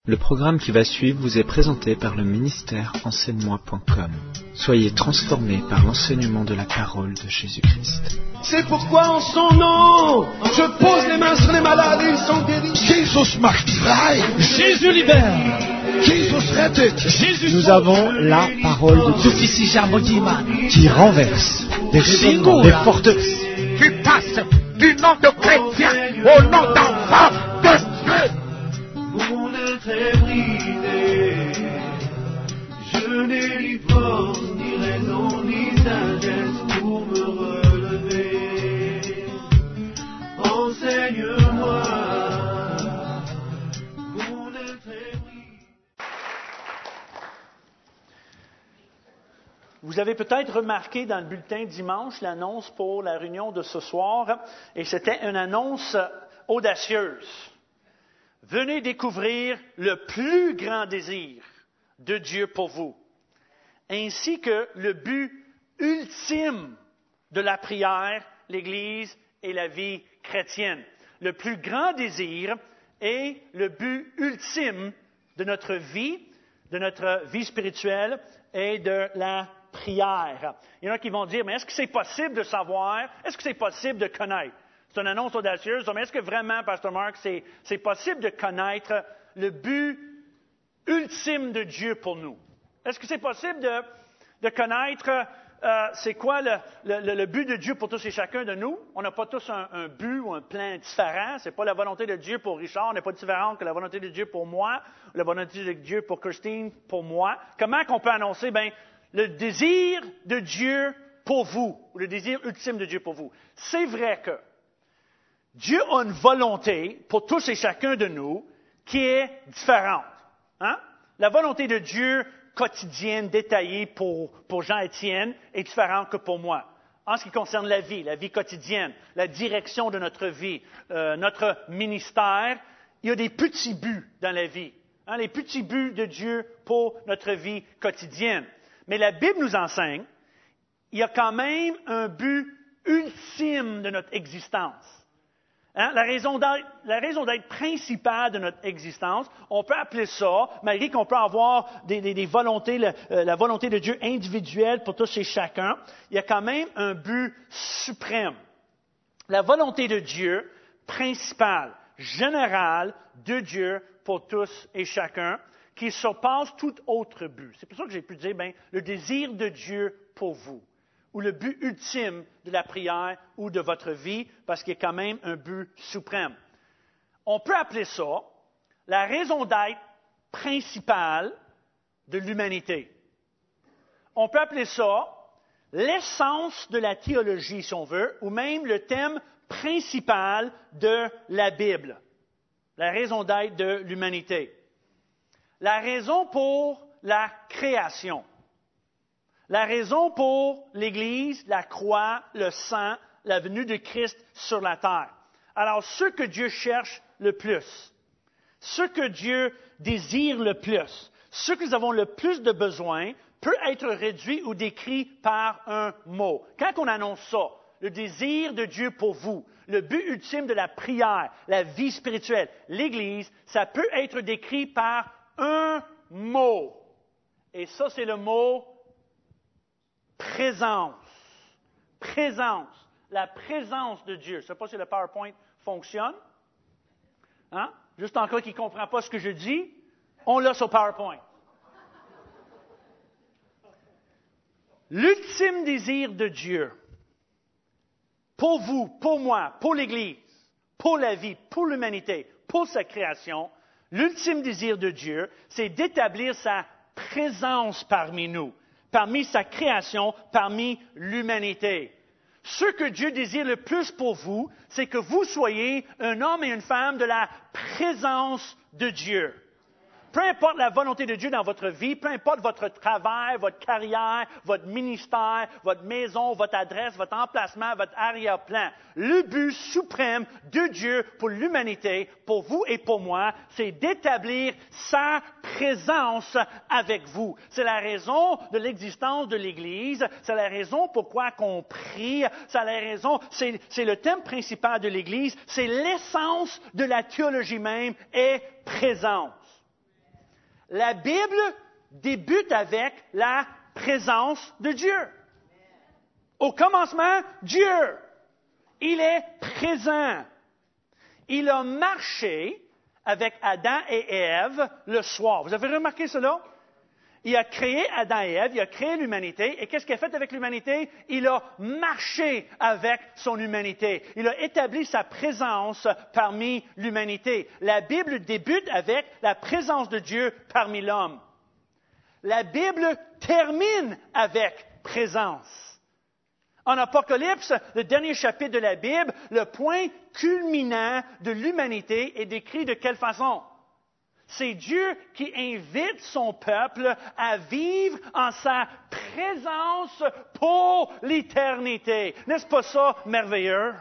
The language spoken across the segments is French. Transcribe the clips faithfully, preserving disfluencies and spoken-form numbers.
Le programme qui va suivre vous est présenté par le ministère enseigne moi point com. Soyez transformés par l'enseignement de la parole de Jésus-Christ. C'est pourquoi en son nom, je pose les mains sur les malades et ils sont guéris. Jesus macht frei. Jésus libère. Jesus rettet. Jésus Nous avons la parole de Dieu qui renverse des raisonnements, des forteresses. Qui passe du nom de chrétien au nom d'enfant de Dieu. Mon être est brisé, je n'ai ni force, ni raison, ni sagesse pour me relever. Enseigne-moi, mon être est brisé. Vous avez peut-être remarqué dans le bulletin dimanche l'annonce pour la réunion de ce soir, et c'était une annonce audacieuse. Venez découvrir le plus grand désir de Dieu pour vous, ainsi que le but ultime de la prière, l'Église et la vie chrétienne. Le plus grand désir est le but ultime de notre vie, de notre vie spirituelle et de la prière. Il y en a qui vont dire, mais est-ce que c'est possible de savoir, est-ce que c'est possible de connaître? C'est une annonce audacieuse, mais est-ce que vraiment, Pasteur Mark, c'est, c'est possible de connaître le but ultime de Dieu pour nous? Est-ce que c'est possible de, de connaître euh, c'est quoi le, le, le but de Dieu pour tous et chacun de nous? On n'a pas tous un, un but ou un plan différent. C'est pas la volonté de Dieu pour Richard, n'est pas différente que la volonté de Dieu pour moi, ou la volonté de Dieu pour Christine, pour moi. Comment qu'on peut annoncer, ben, le désir de Dieu pour vous, ou le désir ultime de Dieu pour vous? C'est vrai que Dieu a une volonté pour tous et chacun de nous qui est différente. Hein? La volonté de Dieu quotidienne, détaillée pour, pour Jean-Étienne est différente que pour moi. En ce qui concerne la vie, la vie quotidienne, la direction de notre vie, euh, notre ministère, il y a des petits buts dans la vie. Hein? Les petits buts de Dieu pour notre vie quotidienne. Mais la Bible nous enseigne, il y a quand même un but ultime de notre existence. Hein? La raison d'être, la raison d'être principale de notre existence, on peut appeler ça, malgré qu'on peut avoir des, des, des volontés, la, euh, la volonté de Dieu individuelle pour tous et chacun, il y a quand même un but suprême. La volonté de Dieu principale, générale de Dieu pour tous et chacun, qui surpasse tout autre but. C'est pour ça que j'ai pu dire, ben, le désir de Dieu pour vous, ou le but ultime de la prière ou de votre vie, parce qu'il y a quand même un but suprême. On peut appeler ça la raison d'être principale de l'humanité. On peut appeler ça l'essence de la théologie, si on veut, ou même le thème principal de la Bible. La raison d'être de l'humanité. La raison pour la création. La raison pour l'Église, la croix, le sang, la venue de Christ sur la terre. Alors, ce que Dieu cherche le plus, ce que Dieu désire le plus, ce que nous avons le plus de besoin, peut être réduit ou décrit par un mot. Quand on annonce ça, le désir de Dieu pour vous, le but ultime de la prière, la vie spirituelle, l'Église, ça peut être décrit par un mot. Et ça, c'est le mot présence. Présence. La présence de Dieu. Je ne sais pas si le PowerPoint fonctionne. Hein? Juste en cas qui ne comprend pas ce que je dis, on l'a sur PowerPoint. L'ultime désir de Dieu, pour vous, pour moi, pour l'Église, pour la vie, pour l'humanité, pour sa création, l'ultime désir de Dieu, c'est d'établir sa présence parmi nous. Parmi sa création, parmi l'humanité. Ce que Dieu désire le plus pour vous, c'est que vous soyez un homme et une femme de la présence de Dieu. Peu importe la volonté de Dieu dans votre vie, peu importe votre travail, votre carrière, votre ministère, votre maison, votre adresse, votre emplacement, votre arrière-plan, le but suprême de Dieu pour l'humanité, pour vous et pour moi, c'est d'établir sa présence avec vous. C'est la raison de l'existence de l'Église, c'est la raison pourquoi qu'on prie, c'est la raison, c'est, c'est le thème principal de l'Église, c'est l'essence de la théologie même est présence. La Bible débute avec la présence de Dieu. Au commencement, Dieu. Il est présent. Il a marché avec Adam et Ève le soir. Vous avez remarqué cela? Il a créé Adam et Ève, il a créé l'humanité. Et qu'est-ce qu'il a fait avec l'humanité? Il a marché avec son humanité. Il a établi sa présence parmi l'humanité. La Bible débute avec la présence de Dieu parmi l'homme. La Bible termine avec présence. En Apocalypse, le dernier chapitre de la Bible, le point culminant de l'humanité est décrit de quelle façon? C'est Dieu qui invite son peuple à vivre en sa présence pour l'éternité. N'est-ce pas ça merveilleux?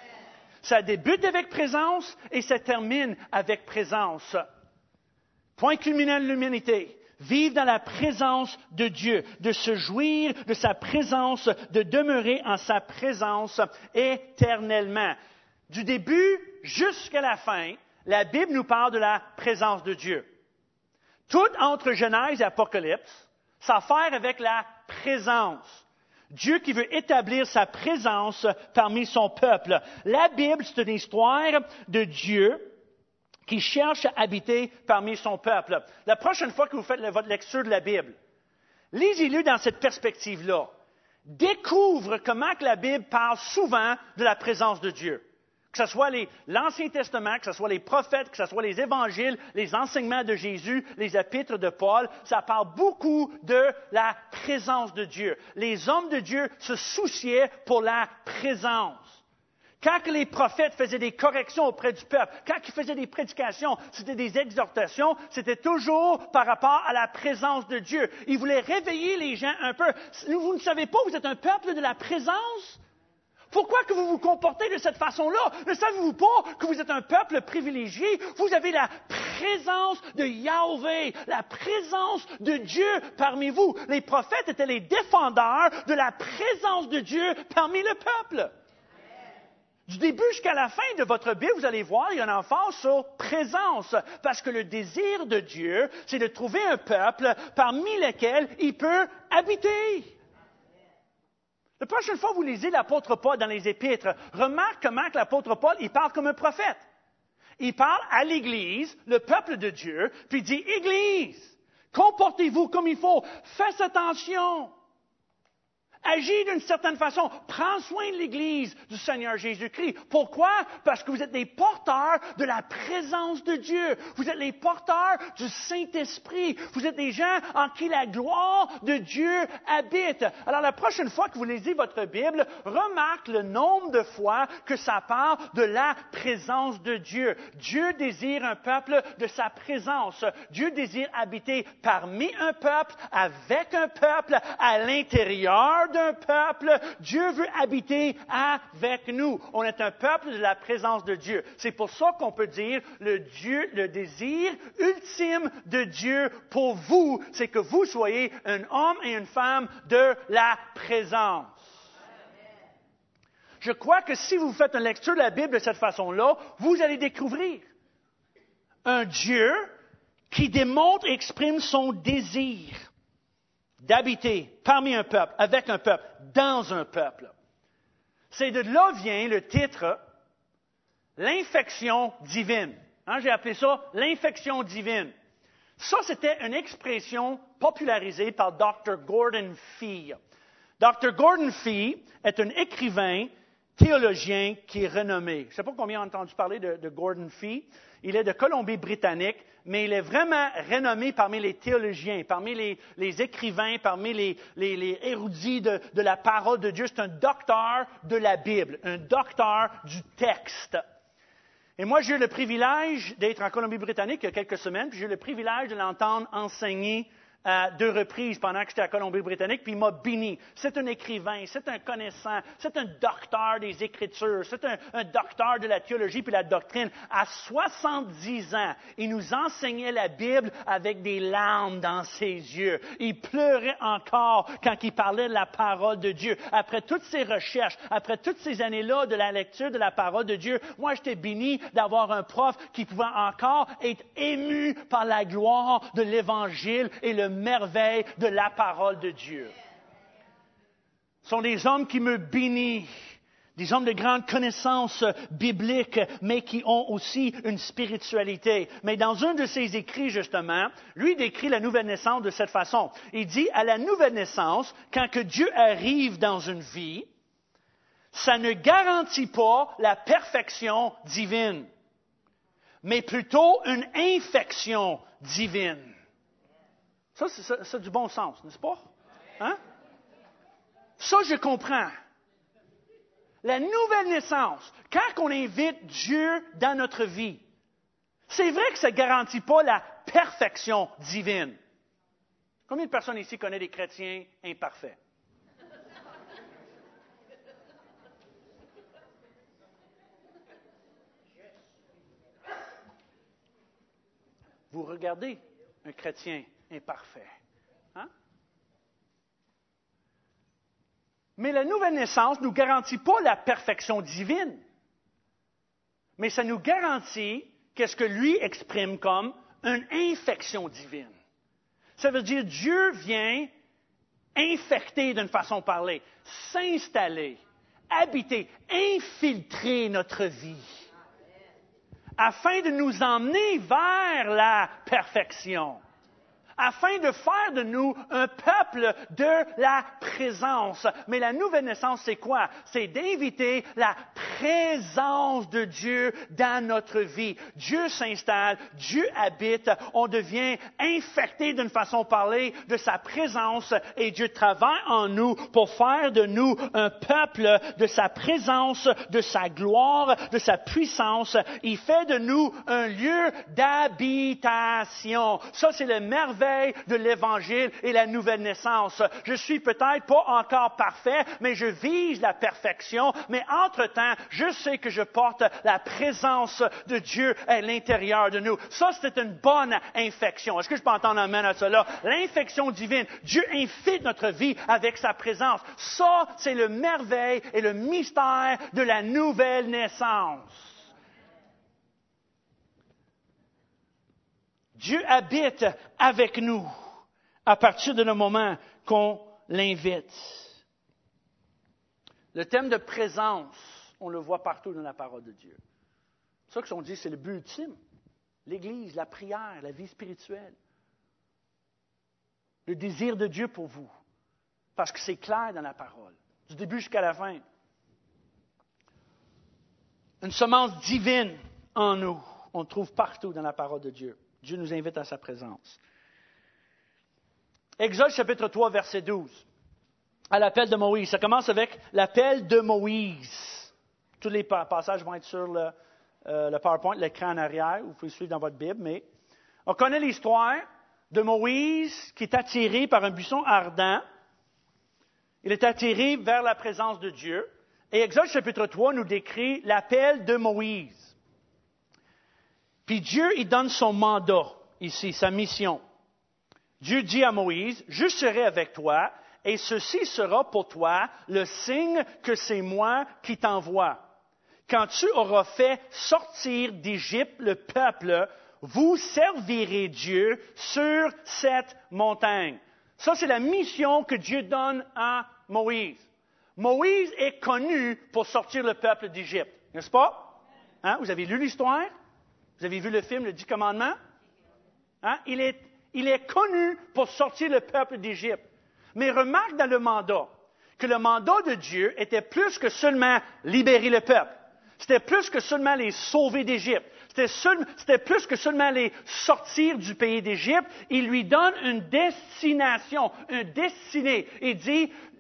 Ça débute avec présence et ça termine avec présence. Point culminant de l'humanité. Vivre dans la présence de Dieu, de se jouir de sa présence, de demeurer en sa présence éternellement. Du début jusqu'à la fin, la Bible nous parle de la présence de Dieu. Tout entre Genèse et Apocalypse, ça a à faire avec la présence. Dieu qui veut établir sa présence parmi son peuple. La Bible, c'est une histoire de Dieu qui cherche à habiter parmi son peuple. La prochaine fois que vous faites votre lecture de la Bible, lisez-le dans cette perspective-là. Découvre comment que la Bible parle souvent de la présence de Dieu. Que ce soit les, l'Ancien Testament, que ce soit les prophètes, que ce soit les évangiles, les enseignements de Jésus, les épîtres de Paul, ça parle beaucoup de la présence de Dieu. Les hommes de Dieu se souciaient pour la présence. Quand les prophètes faisaient des corrections auprès du peuple, quand ils faisaient des prédications, c'était des exhortations, c'était toujours par rapport à la présence de Dieu. Ils voulaient réveiller les gens un peu. Vous ne savez pas, vous êtes un peuple de la présence? Pourquoi que vous vous comportez de cette façon-là? Ne savez-vous pas que vous êtes un peuple privilégié? Vous avez la présence de Yahweh, la présence de Dieu parmi vous. Les prophètes étaient les défendeurs de la présence de Dieu parmi le peuple. Du début jusqu'à la fin de votre Bible, vous allez voir, il y a un emphase sur présence. Parce que le désir de Dieu, c'est de trouver un peuple parmi lequel il peut habiter. La prochaine fois que vous lisez l'apôtre Paul dans les Épîtres, remarque comment que l'apôtre Paul, il parle comme un prophète. Il parle à l'Église, le peuple de Dieu, puis il dit, « Église, comportez-vous comme il faut, faites attention. » Agis d'une certaine façon. Prends soin de l'Église du Seigneur Jésus-Christ. Pourquoi? Parce que vous êtes les porteurs de la présence de Dieu. Vous êtes les porteurs du Saint-Esprit. Vous êtes des gens en qui la gloire de Dieu habite. Alors, la prochaine fois que vous lisez votre Bible, remarque le nombre de fois que ça parle de la présence de Dieu. Dieu désire un peuple de sa présence. Dieu désire habiter parmi un peuple, avec un peuple, à l'intérieur d'un peuple. Dieu veut habiter avec nous. On est un peuple de la présence de Dieu. C'est pour ça qu'on peut dire le Dieu, le désir ultime de Dieu pour vous, c'est que vous soyez un homme et une femme de la présence. Je crois que si vous faites une lecture de la Bible de cette façon-là, vous allez découvrir un Dieu qui démontre et exprime son désir d'habiter parmi un peuple, avec un peuple, dans un peuple. C'est de là vient le titre « L'infection divine ». Hein, j'ai appelé ça « l'infection divine ». Ça, c'était une expression popularisée par docteur Gordon Fee. docteur Gordon Fee est un écrivain théologien qui est renommé. Je ne sais pas combien ont entendu parler de, de Gordon Fee. Il est de Colombie-Britannique, mais il est vraiment renommé parmi les théologiens, parmi les, les écrivains, parmi les, les, les érudits de, de la parole de Dieu. C'est un docteur de la Bible, un docteur du texte. Et moi, j'ai eu le privilège d'être en Colombie-Britannique il y a quelques semaines, puis j'ai eu le privilège de l'entendre enseigner à deux reprises pendant que j'étais à Colombie-Britannique, puis il m'a béni. C'est un écrivain, c'est un connaissant, c'est un docteur des Écritures, c'est un, un docteur de la théologie puis la doctrine. À soixante-dix ans, il nous enseignait la Bible avec des larmes dans ses yeux. Il pleurait encore quand il parlait de la parole de Dieu. Après toutes ces recherches, après toutes ces années-là de la lecture de la parole de Dieu, moi, j'étais béni d'avoir un prof qui pouvait encore être ému par la gloire de l'Évangile et le merveille de la parole de Dieu. Ce sont des hommes qui me bénissent, des hommes de grande connaissance biblique, mais qui ont aussi une spiritualité. Mais dans un de ses écrits, justement, lui décrit la nouvelle naissance de cette façon. Il dit, à la nouvelle naissance, quand que Dieu arrive dans une vie, ça ne garantit pas la perfection divine, mais plutôt une infection divine. Ça, c'est, ça, c'est du bon sens, n'est-ce pas? Hein? Ça, je comprends. La nouvelle naissance, quand on invite Dieu dans notre vie, c'est vrai que ça ne garantit pas la perfection divine. Combien de personnes ici connaissent des chrétiens imparfaits? Vous regardez un chrétien imparfait. Hein? Mais la nouvelle naissance ne nous garantit pas la perfection divine. Mais ça nous garantit qu'est-ce que lui exprime comme une infection divine. Ça veut dire Dieu vient infecter d'une façon de parler, s'installer, habiter, infiltrer notre vie, afin de nous emmener vers la perfection, afin de faire de nous un peuple de la présence. Mais la nouvelle naissance, c'est quoi? C'est d'inviter la présence de Dieu dans notre vie. Dieu s'installe, Dieu habite, on devient infecté d'une façon de parler de sa présence et Dieu travaille en nous pour faire de nous un peuple de sa présence, de sa gloire, de sa puissance. Il fait de nous un lieu d'habitation. Ça, c'est le merveille de l'Évangile et la nouvelle naissance. Je suis peut-être pas encore parfait, mais je vise la perfection. Mais entre-temps, je sais que je porte la présence de Dieu à l'intérieur de nous. Ça, c'est une bonne infection. Est-ce que je peux entendre un amen à cela? L'infection divine. Dieu infiltre notre vie avec sa présence. Ça, c'est le merveille et le mystère de la nouvelle naissance. Dieu habite avec nous à partir de le moment qu'on l'invite. Le thème de présence, on le voit partout dans la parole de Dieu. C'est ça qu'on dit, c'est le but ultime. L'Église, la prière, la vie spirituelle. Le désir de Dieu pour vous. Parce que c'est clair dans la parole, du début jusqu'à la fin. Une semence divine en nous, on le trouve partout dans la parole de Dieu. Dieu nous invite à sa présence. Exode chapitre trois, verset douze. À l'appel de Moïse. Ça commence avec l'appel de Moïse. Tous les passages vont être sur le, euh, le PowerPoint, l'écran en arrière. Vous pouvez suivre dans votre Bible. Mais on connaît l'histoire de Moïse qui est attiré par un buisson ardent. Il est attiré vers la présence de Dieu. Et Exode chapitre trois nous décrit l'appel de Moïse. Puis Dieu, il donne son mandat ici, sa mission. Dieu dit à Moïse, « Je serai avec toi, et ceci sera pour toi le signe que c'est moi qui t'envoie. Quand tu auras fait sortir d'Égypte le peuple, vous servirez Dieu sur cette montagne. » Ça, c'est la mission que Dieu donne à Moïse. Moïse est connu pour sortir le peuple d'Égypte, n'est-ce pas? Hein? Vous avez lu l'histoire? Vous avez vu le film, le Dix Commandements? Hein? Il est, il est connu pour sortir le peuple d'Égypte. Mais remarque dans le mandat que le mandat de Dieu était plus que seulement libérer le peuple. C'était plus que seulement les sauver d'Égypte. C'était, seul, c'était plus que seulement les sortir du pays d'Égypte. Il lui donne une destination, une destinée. Il dit,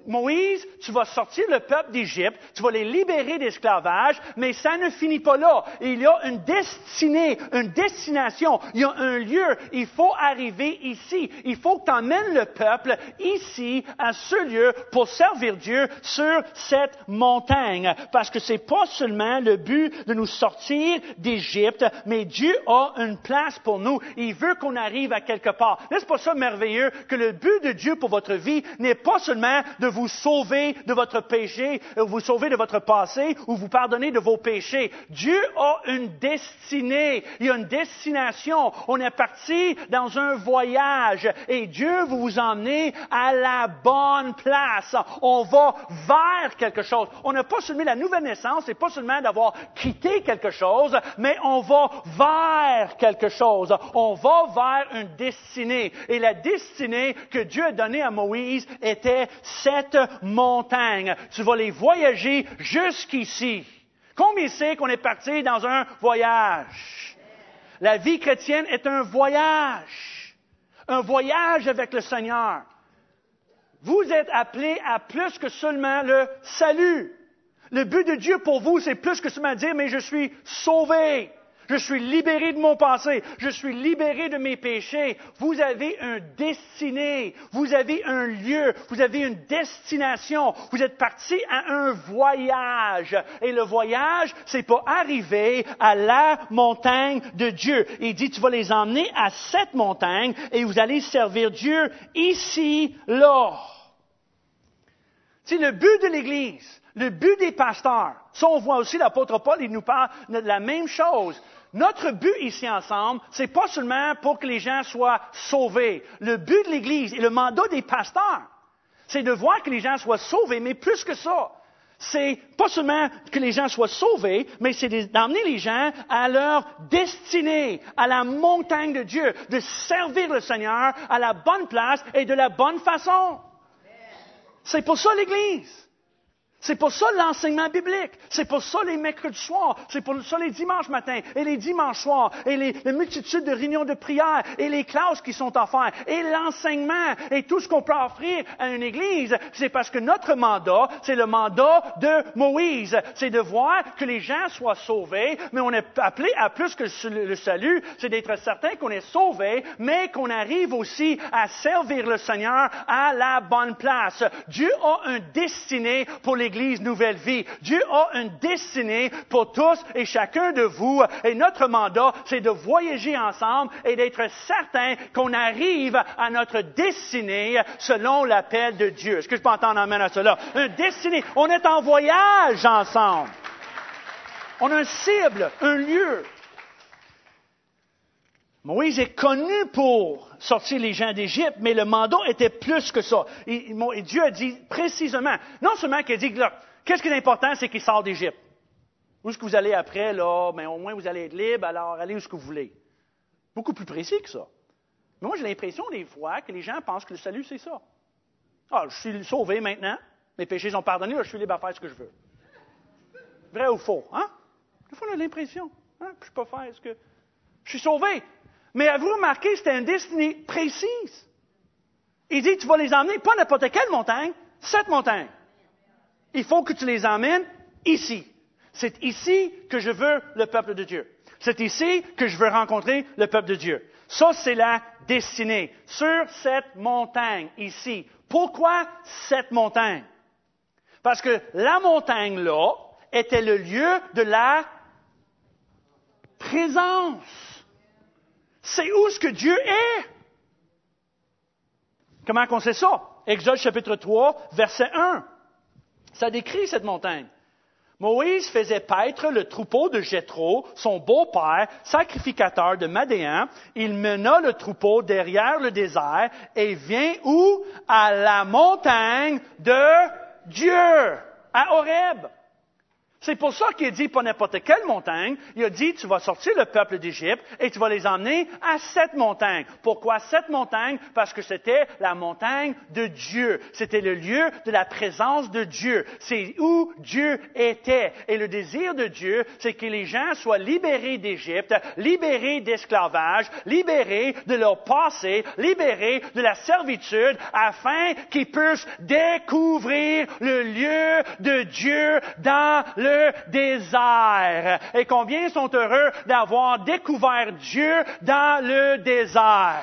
Moïse, tu vas sortir le peuple d'Égypte, tu vas les libérer d'esclavage, mais ça ne finit pas là. Il y a une destinée, une destination, il y a un lieu. Il faut arriver ici. Il faut que tu emmènes le peuple ici, à ce lieu, pour servir Dieu sur cette montagne. Parce que c'est pas seulement le but de nous sortir d'Égypte, mais Dieu a une place pour nous. Il veut qu'on arrive à quelque part. N'est-ce pas ça merveilleux que le but de Dieu pour votre vie n'est pas seulement de vous sauver de votre péché, vous sauver de votre passé ou vous pardonner de vos péchés. Dieu a une destinée, il y a une destination. On est parti dans un voyage et Dieu veut vous emmener à la bonne place. On va vers quelque chose. On n'a pas seulement la nouvelle naissance, c'est pas seulement d'avoir quitté quelque chose, mais on va vers quelque chose. On va vers une destinée. Et la destinée que Dieu a donnée à Moïse était cette montagne. Tu vas les voyager jusqu'ici. Combien c'est qu'on est parti dans un voyage? La vie chrétienne est un voyage. Un voyage avec le Seigneur. Vous êtes appelés à plus que seulement le salut. Le but de Dieu pour vous, c'est plus que seulement dire, mais je suis sauvé. Je suis libéré de mon passé. Je suis libéré de mes péchés. Vous avez un destiné. Vous avez un lieu. Vous avez une destination. Vous êtes parti à un voyage. Et le voyage, c'est pour arriver à la montagne de Dieu. Il dit, tu vas les emmener à cette montagne et vous allez servir Dieu ici, là. C'est le but de l'Église. Le but des pasteurs. Ça, on voit aussi l'apôtre Paul, il nous parle de la même chose. Notre but ici ensemble, c'est pas seulement pour que les gens soient sauvés. Le but de l'Église et le mandat des pasteurs, c'est de voir que les gens soient sauvés, mais plus que ça. C'est pas seulement que les gens soient sauvés, mais c'est d'emmener les gens à leur destinée, à la montagne de Dieu, de servir le Seigneur à la bonne place et de la bonne façon. C'est pour ça l'Église. C'est pour ça l'enseignement biblique. C'est pour ça les mercredis soirs. C'est pour ça les dimanches matins et les dimanches soirs et les, les multitudes de réunions de prière et les classes qui sont offertes et l'enseignement et tout ce qu'on peut offrir à une église. C'est parce que notre mandat, c'est le mandat de Moïse. C'est de voir que les gens soient sauvés, mais on est appelé à plus que le salut. C'est d'être certain qu'on est sauvé, mais qu'on arrive aussi à servir le Seigneur à la bonne place. Dieu a un destiné pour l'Église Nouvelle Vie. Dieu a une destinée pour tous et chacun de vous. Et notre mandat, c'est de voyager ensemble et d'être certain qu'on arrive à notre destinée selon l'appel de Dieu. Est-ce que je peux entendre amène à cela? Une destinée. On est en voyage ensemble. On a une cible, un lieu. Moïse est connu pour sortir les gens d'Égypte, mais le mandat était plus que ça. Et, et Dieu a dit précisément, non seulement qu'il a dit, là, qu'est-ce qui est important, c'est qu'il sort d'Égypte. Où est-ce que vous allez après, là? Ben, au moins, vous allez être libre, alors allez où est-ce que vous voulez. Beaucoup plus précis que ça. Mais moi, j'ai l'impression, des fois, que les gens pensent que le salut, c'est ça. Ah, je suis sauvé maintenant, mes péchés sont pardonnés, là, je suis libre à faire ce que je veux. Vrai ou faux, hein? Des fois, on a l'impression, hein? Je peux faire ce que... Je suis sauvé. Mais avez-vous remarqué, c'était une destinée précise. Il dit, tu vas les emmener, pas n'importe quelle montagne, cette montagne. Il faut que tu les emmènes ici. C'est ici que je veux le peuple de Dieu. C'est ici que je veux rencontrer le peuple de Dieu. Ça, c'est la destinée. Sur cette montagne, ici. Pourquoi cette montagne? Parce que la montagne-là était le lieu de la présence. C'est où ce que Dieu est? Comment on sait ça? Exode chapitre trois, verset un. Ça décrit cette montagne. Moïse faisait paître le troupeau de Jéthro, son beau-père, sacrificateur de Madéan. Il mena le troupeau derrière le désert et vient où? À la montagne de Dieu, à Horeb. C'est pour ça qu'il a dit pas n'importe quelle montagne. Il a dit, tu vas sortir le peuple d'Égypte et tu vas les emmener à cette montagne. Pourquoi cette montagne? Parce que c'était la montagne de Dieu. C'était le lieu de la présence de Dieu. C'est où Dieu était. Et le désir de Dieu, c'est que les gens soient libérés d'Égypte, libérés d'esclavage, libérés de leur passé, libérés de la servitude, afin qu'ils puissent découvrir le lieu de Dieu dans le désert. Et combien sont heureux d'avoir découvert Dieu dans le désert.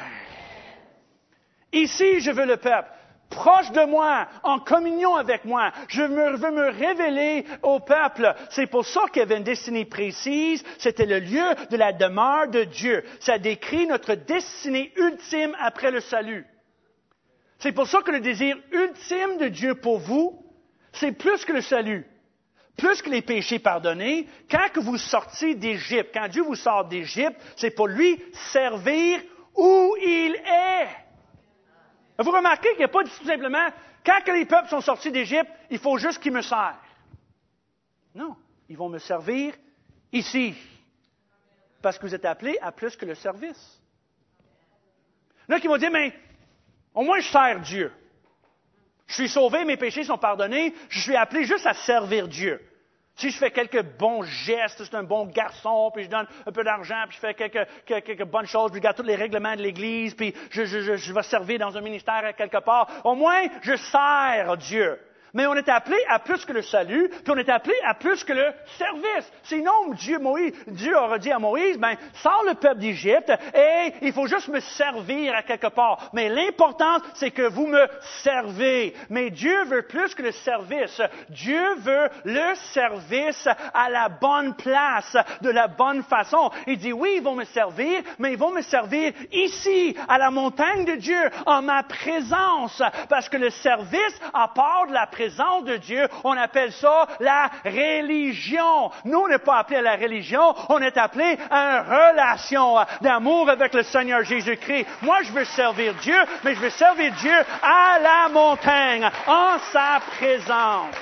Ici, je veux le peuple proche de moi, en communion avec moi. Je me, veux me révéler au peuple. C'est pour ça qu'il y avait une destinée précise. C'était le lieu de la demeure de Dieu. Ça décrit notre destinée ultime après le salut. C'est pour ça que le désir ultime de Dieu pour vous, c'est plus que le salut. Plus que les péchés pardonnés, quand que vous sortez d'Égypte, quand Dieu vous sort d'Égypte, c'est pour lui servir où il est. Vous remarquez qu'il n'y a pas dit tout simplement, quand que les peuples sont sortis d'Égypte, il faut juste qu'ils me servent. Non, ils vont me servir ici. Parce que vous êtes appelés à plus que le service. Là, qui vont dire, mais au moins je sers Dieu. Je suis sauvé, mes péchés sont pardonnés, je suis appelé juste à servir Dieu. Si je fais quelques bons gestes, c'est un bon garçon, puis je donne un peu d'argent, puis je fais quelques, quelques, quelques bonnes choses, puis je garde tous les règlements de l'Église, puis je, je, je, je vais servir dans un ministère à quelque part, au moins je sers Dieu. Mais on est appelé à plus que le salut, puis on est appelé à plus que le service. Sinon, Dieu, Moïse, Dieu aura dit à Moïse, ben, sors le peuple d'Égypte et il faut juste me servir à quelque part. Mais l'important, c'est que vous me servez. Mais Dieu veut plus que le service. Dieu veut le service à la bonne place, de la bonne façon. Il dit, oui, ils vont me servir, mais ils vont me servir ici, à la montagne de Dieu, en ma présence. Parce que le service, à part de la présence, présence de Dieu, on appelle ça la religion. Nous, on n'est pas appelés à la religion, on est appelés à une relation d'amour avec le Seigneur Jésus-Christ. Moi, je veux servir Dieu, mais je veux servir Dieu à la montagne, en sa présence.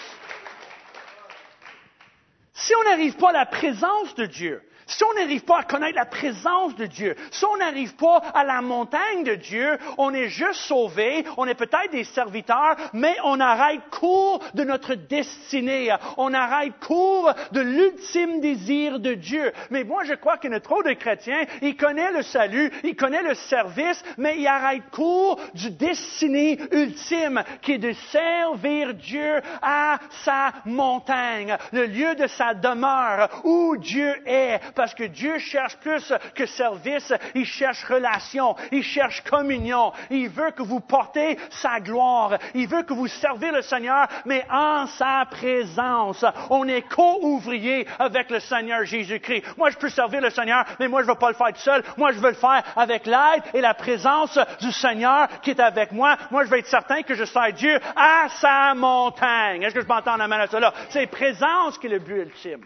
Si on n'arrive pas à la présence de Dieu, si on n'arrive pas à connaître la présence de Dieu, si on n'arrive pas à la montagne de Dieu, on est juste sauvé, on est peut-être des serviteurs, mais on arrête court de notre destinée. On arrête court de l'ultime désir de Dieu. Mais moi, je crois qu'il y a trop de chrétiens, ils connaissent le salut, ils connaissent le service, mais ils arrêtent court du destiné ultime, qui est de servir Dieu à sa montagne, le lieu de sa demeure, où Dieu est. Parce que Dieu cherche plus que service, il cherche relation, il cherche communion. Il veut que vous portez sa gloire. Il veut que vous servez le Seigneur, mais en sa présence. On est co-ouvriers avec le Seigneur Jésus-Christ. Moi, je peux servir le Seigneur, mais moi, je ne veux pas le faire tout seul. Moi, je veux le faire avec l'aide et la présence du Seigneur qui est avec moi. Moi, je veux être certain que je sers Dieu à sa montagne. Est-ce que je m'entends en amène à cela? C'est présence qui est le but ultime.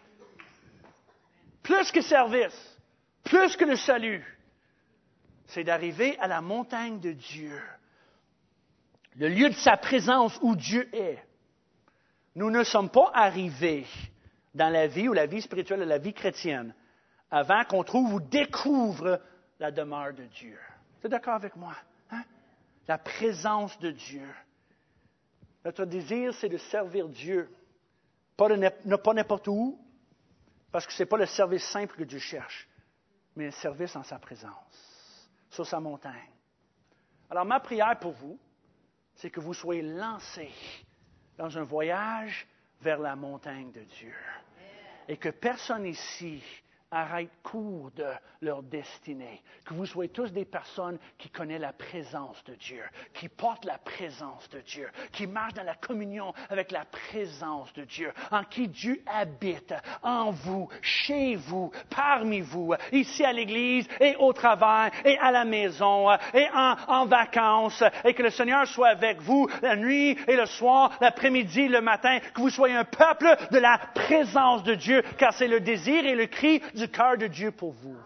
Plus que service, plus que le salut, c'est d'arriver à la montagne de Dieu, le lieu de sa présence où Dieu est. Nous ne sommes pas arrivés dans la vie ou la vie spirituelle de la vie chrétienne avant qu'on trouve ou découvre la demeure de Dieu. Vous êtes d'accord avec moi? Hein? La présence de Dieu. Notre désir, c'est de servir Dieu, pas, de, pas n'importe où, parce que ce n'est pas le service simple que Dieu cherche, mais le service en sa présence, sur sa montagne. Alors, ma prière pour vous, c'est que vous soyez lancés dans un voyage vers la montagne de Dieu. Et que personne ici arrête court de leur destinée. Que vous soyez tous des personnes qui connaissent la présence de Dieu, qui portent la présence de Dieu, qui marchent dans la communion avec la présence de Dieu, en qui Dieu habite, en vous, chez vous, parmi vous, ici à l'église et au travail et à la maison et en, en vacances, et que le Seigneur soit avec vous la nuit et le soir, l'après-midi, le matin, que vous soyez un peuple de la présence de Dieu, car c'est le désir et le cri du cœur de Dieu pour vous.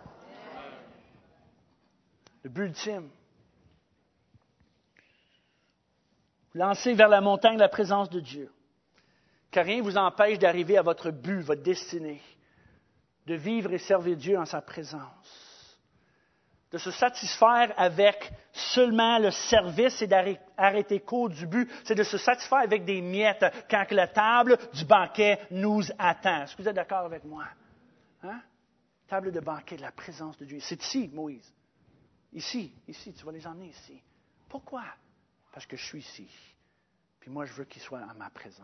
Le but ultime. Lancez vers la montagne la présence de Dieu. Que rien ne vous empêche d'arriver à votre but, votre destinée, de vivre et servir Dieu en sa présence, de se satisfaire avec seulement le service et d'arrêter court du but, c'est de se satisfaire avec des miettes quand la table du banquet nous attend. Est-ce que vous êtes d'accord avec moi? Hein? Table de banquet de la présence de Dieu. C'est ici, Moïse. Ici, ici, tu vas les emmener ici. Pourquoi? Parce que je suis ici. Puis moi, je veux qu'ils soient en ma présence.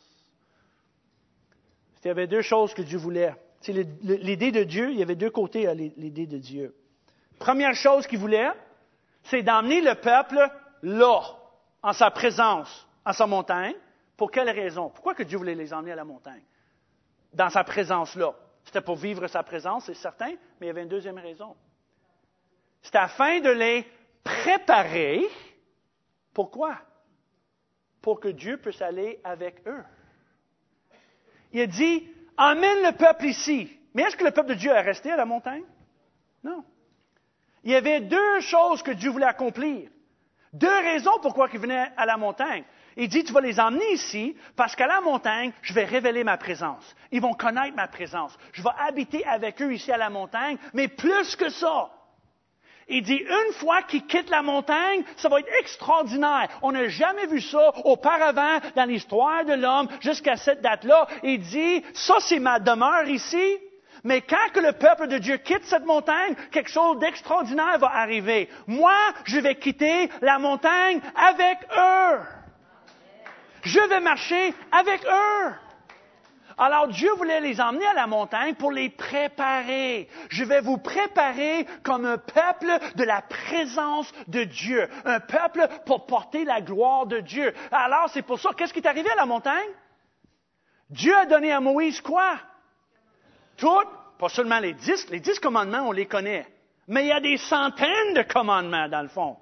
Il y avait deux choses que Dieu voulait. C'est l'idée de Dieu, il y avait deux côtés à l'idée de Dieu. Première chose qu'il voulait, c'est d'emmener le peuple là, en sa présence, en sa montagne. Pour quelle raison? Pourquoi que Dieu voulait les emmener à la montagne? Dans sa présence là. C'était pour vivre sa présence, c'est certain, mais il y avait une deuxième raison. C'était afin de les préparer. Pourquoi? Pour que Dieu puisse aller avec eux. Il a dit, emmène le peuple ici. Mais est-ce que le peuple de Dieu est resté à la montagne? Non. Il y avait deux choses que Dieu voulait accomplir. Deux raisons pourquoi il venait à la montagne. Il dit, tu vas les emmener ici, parce qu'à la montagne, je vais révéler ma présence. Ils vont connaître ma présence. Je vais habiter avec eux ici à la montagne, mais plus que ça. Il dit, une fois qu'ils quittent la montagne, ça va être extraordinaire. On n'a jamais vu ça auparavant dans l'histoire de l'homme jusqu'à cette date-là. Il dit, ça c'est ma demeure ici, mais quand que le peuple de Dieu quitte cette montagne, quelque chose d'extraordinaire va arriver. Moi, je vais quitter la montagne avec eux. Je vais marcher avec eux. Alors Dieu voulait les emmener à la montagne pour les préparer. Je vais vous préparer comme un peuple de la présence de Dieu. Un peuple pour porter la gloire de Dieu. Alors c'est pour ça, qu'est-ce qui est arrivé à la montagne? Dieu a donné à Moïse quoi? Tout, pas seulement les dix. Les dix commandements, on les connaît. Mais il y a des centaines de commandements dans le fond.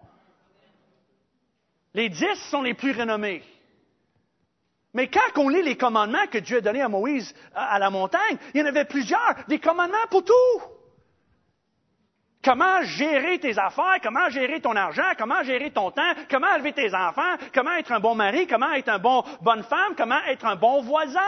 Les dix sont les plus renommés. Mais quand on lit les commandements que Dieu a donnés à Moïse à la montagne, il y en avait plusieurs, des commandements pour tout. Comment gérer tes affaires, comment gérer ton argent, comment gérer ton temps, comment élever tes enfants, comment être un bon mari, comment être une bon, bonne femme, comment être un bon voisin.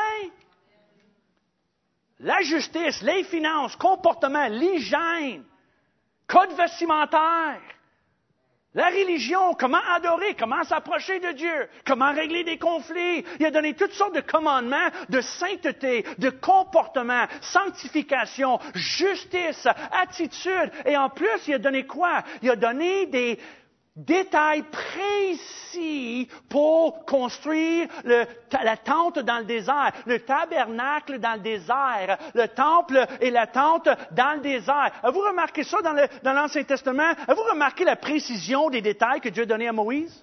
La justice, les finances, comportement, l'hygiène, code vestimentaire. La religion, comment adorer, comment s'approcher de Dieu, comment régler des conflits. Il a donné toutes sortes de commandements de sainteté, de comportement, sanctification, justice, attitude. Et en plus, il a donné quoi? Il a donné des détails précis pour construire le, la tente dans le désert, le tabernacle dans le désert, le temple et la tente dans le désert. Avez-vous remarqué ça dans, le, dans l'Ancien Testament? Avez-vous remarqué la précision des détails que Dieu a donnés à Moïse?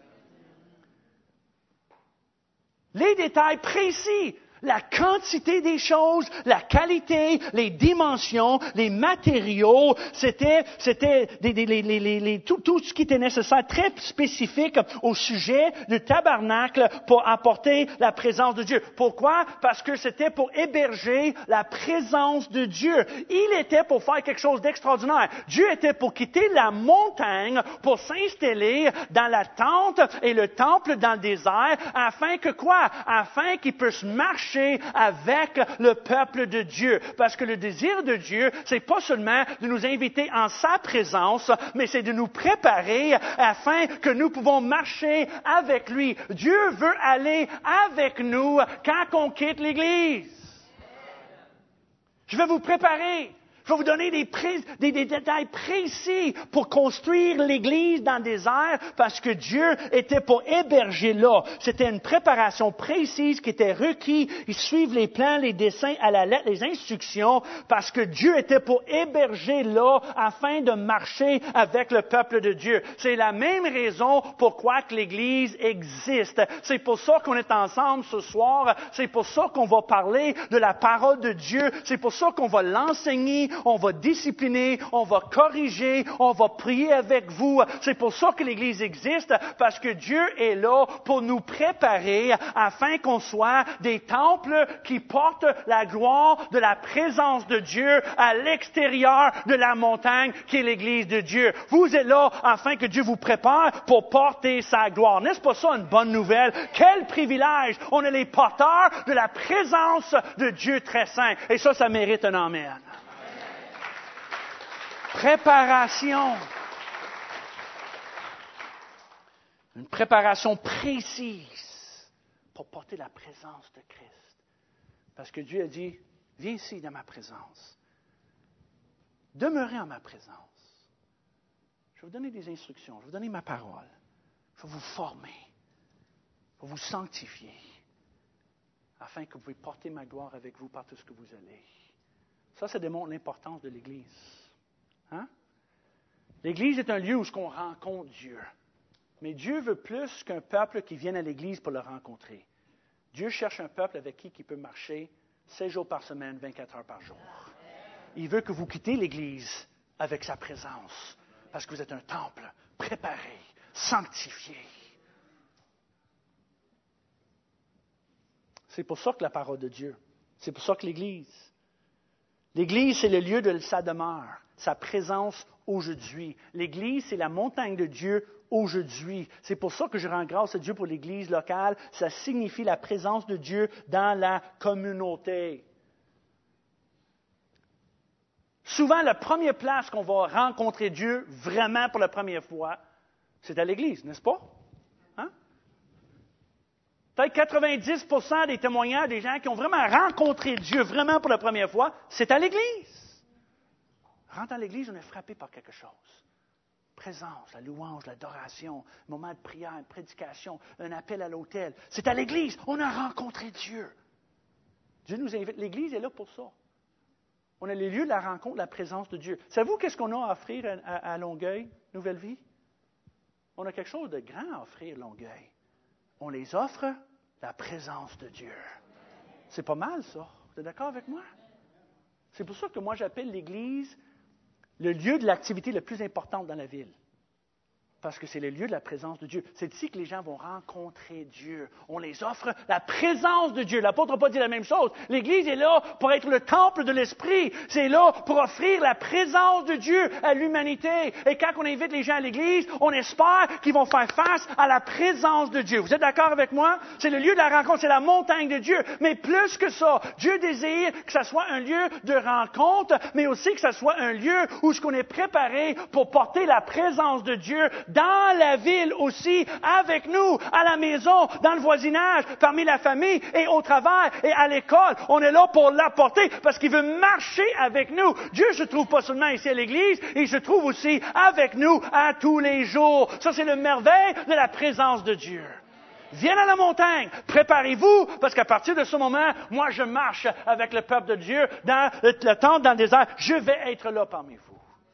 Les détails précis. La quantité des choses, la qualité, les dimensions, les matériaux, c'était, c'était des, des, les, les, les, les, tout, tout ce qui était nécessaire, très spécifique au sujet du tabernacle pour apporter la présence de Dieu. Pourquoi? Parce que c'était pour héberger la présence de Dieu. Il était pour faire quelque chose d'extraordinaire. Dieu était pour quitter la montagne pour s'installer dans la tente et le temple dans le désert afin que quoi? Afin qu'il puisse marcher avec le peuple de Dieu. Parce que le désir de Dieu, c'est pas seulement de nous inviter en sa présence, mais c'est de nous préparer afin que nous pouvons marcher avec lui. Dieu veut aller avec nous quand on quitte l'Église. Je vais vous préparer. Je vais vous donner des, pré- des, des détails précis pour construire l'Église dans le désert parce que Dieu était pour héberger là. C'était une préparation précise qui était requise. Ils suivent les plans, les dessins à la lettre, les instructions parce que Dieu était pour héberger là afin de marcher avec le peuple de Dieu. C'est la même raison pourquoi que l'Église existe. C'est pour ça qu'on est ensemble ce soir. C'est pour ça qu'on va parler de la parole de Dieu. C'est pour ça qu'on va l'enseigner. on va discipliner, on va corriger, on va prier avec vous. C'est pour ça que l'Église existe, parce que Dieu est là pour nous préparer afin qu'on soit des temples qui portent la gloire de la présence de Dieu à l'extérieur de la montagne qui est l'Église de Dieu. Vous êtes là afin que Dieu vous prépare pour porter sa gloire. N'est-ce pas ça une bonne nouvelle? Quel privilège! On est les porteurs de la présence de Dieu très saint. Et ça, ça mérite un amen. Préparation. Une préparation précise pour porter la présence de Christ. Parce que Dieu a dit, viens ici dans ma présence. Demeurez en ma présence. Je vais vous donner des instructions, je vais vous donner ma parole. Je vais vous former. Je vais vous sanctifier. Afin que vous puissiez porter ma gloire avec vous partout ce que vous allez. Ça, ça démontre l'importance de l'Église. Hein? L'Église est un lieu où on rencontre Dieu. Mais Dieu veut plus qu'un peuple qui vienne à l'Église pour le rencontrer. Dieu cherche un peuple avec qui il peut marcher seize jours par semaine, vingt-quatre heures par jour. Il veut que vous quittez l'Église avec sa présence, parce que vous êtes un temple préparé, sanctifié. C'est pour ça que la parole de Dieu, c'est pour ça que l'Église. L'Église, c'est le lieu de sa demeure, sa présence aujourd'hui. L'Église, c'est la montagne de Dieu aujourd'hui. C'est pour ça que je rends grâce à Dieu pour l'Église locale. Ça signifie la présence de Dieu dans la communauté. Souvent, la première place qu'on va rencontrer Dieu vraiment pour la première fois, c'est à l'Église, n'est-ce pas? Hein? Peut-être quatre-vingt-dix pour cent des témoignages des gens qui ont vraiment rencontré Dieu vraiment pour la première fois, c'est à l'Église. Rentre à l'Église, on est frappé par quelque chose. Présence, la louange, l'adoration, un moment de prière, une prédication, un appel à l'autel. C'est à l'Église, on a rencontré Dieu. Dieu nous invite. L'Église est là pour ça. On a les lieux de la rencontre, la présence de Dieu. Savez-vous qu'est-ce qu'on a à offrir à, à, à Longueuil, Nouvelle Vie? On a quelque chose de grand à offrir à Longueuil. On les offre la présence de Dieu. C'est pas mal, ça. Vous êtes d'accord avec moi? C'est pour ça que moi, j'appelle l'Église le lieu de l'activité le plus importante dans la ville. Parce que c'est le lieu de la présence de Dieu. C'est ici que les gens vont rencontrer Dieu. On les offre la présence de Dieu. L'apôtre n'a pas dit la même chose. L'Église est là pour être le temple de l'Esprit. C'est là pour offrir la présence de Dieu à l'humanité. Et quand on invite les gens à l'Église, on espère qu'ils vont faire face à la présence de Dieu. Vous êtes d'accord avec moi? C'est le lieu de la rencontre, c'est la montagne de Dieu. Mais plus que ça, Dieu désire que ça soit un lieu de rencontre, mais aussi que ça soit un lieu où ce qu'on est préparé pour porter la présence de Dieu dans la ville aussi, avec nous, à la maison, dans le voisinage, parmi la famille et au travail et à l'école. On est là pour l'apporter parce qu'il veut marcher avec nous. Dieu ne se trouve pas seulement ici à l'Église, il se trouve aussi avec nous à tous les jours. Ça, c'est le merveille de la présence de Dieu. Viens à la montagne, préparez-vous, parce qu'à partir de ce moment, moi, je marche avec le peuple de Dieu dans le temple, dans le désert. Je vais être là parmi vous.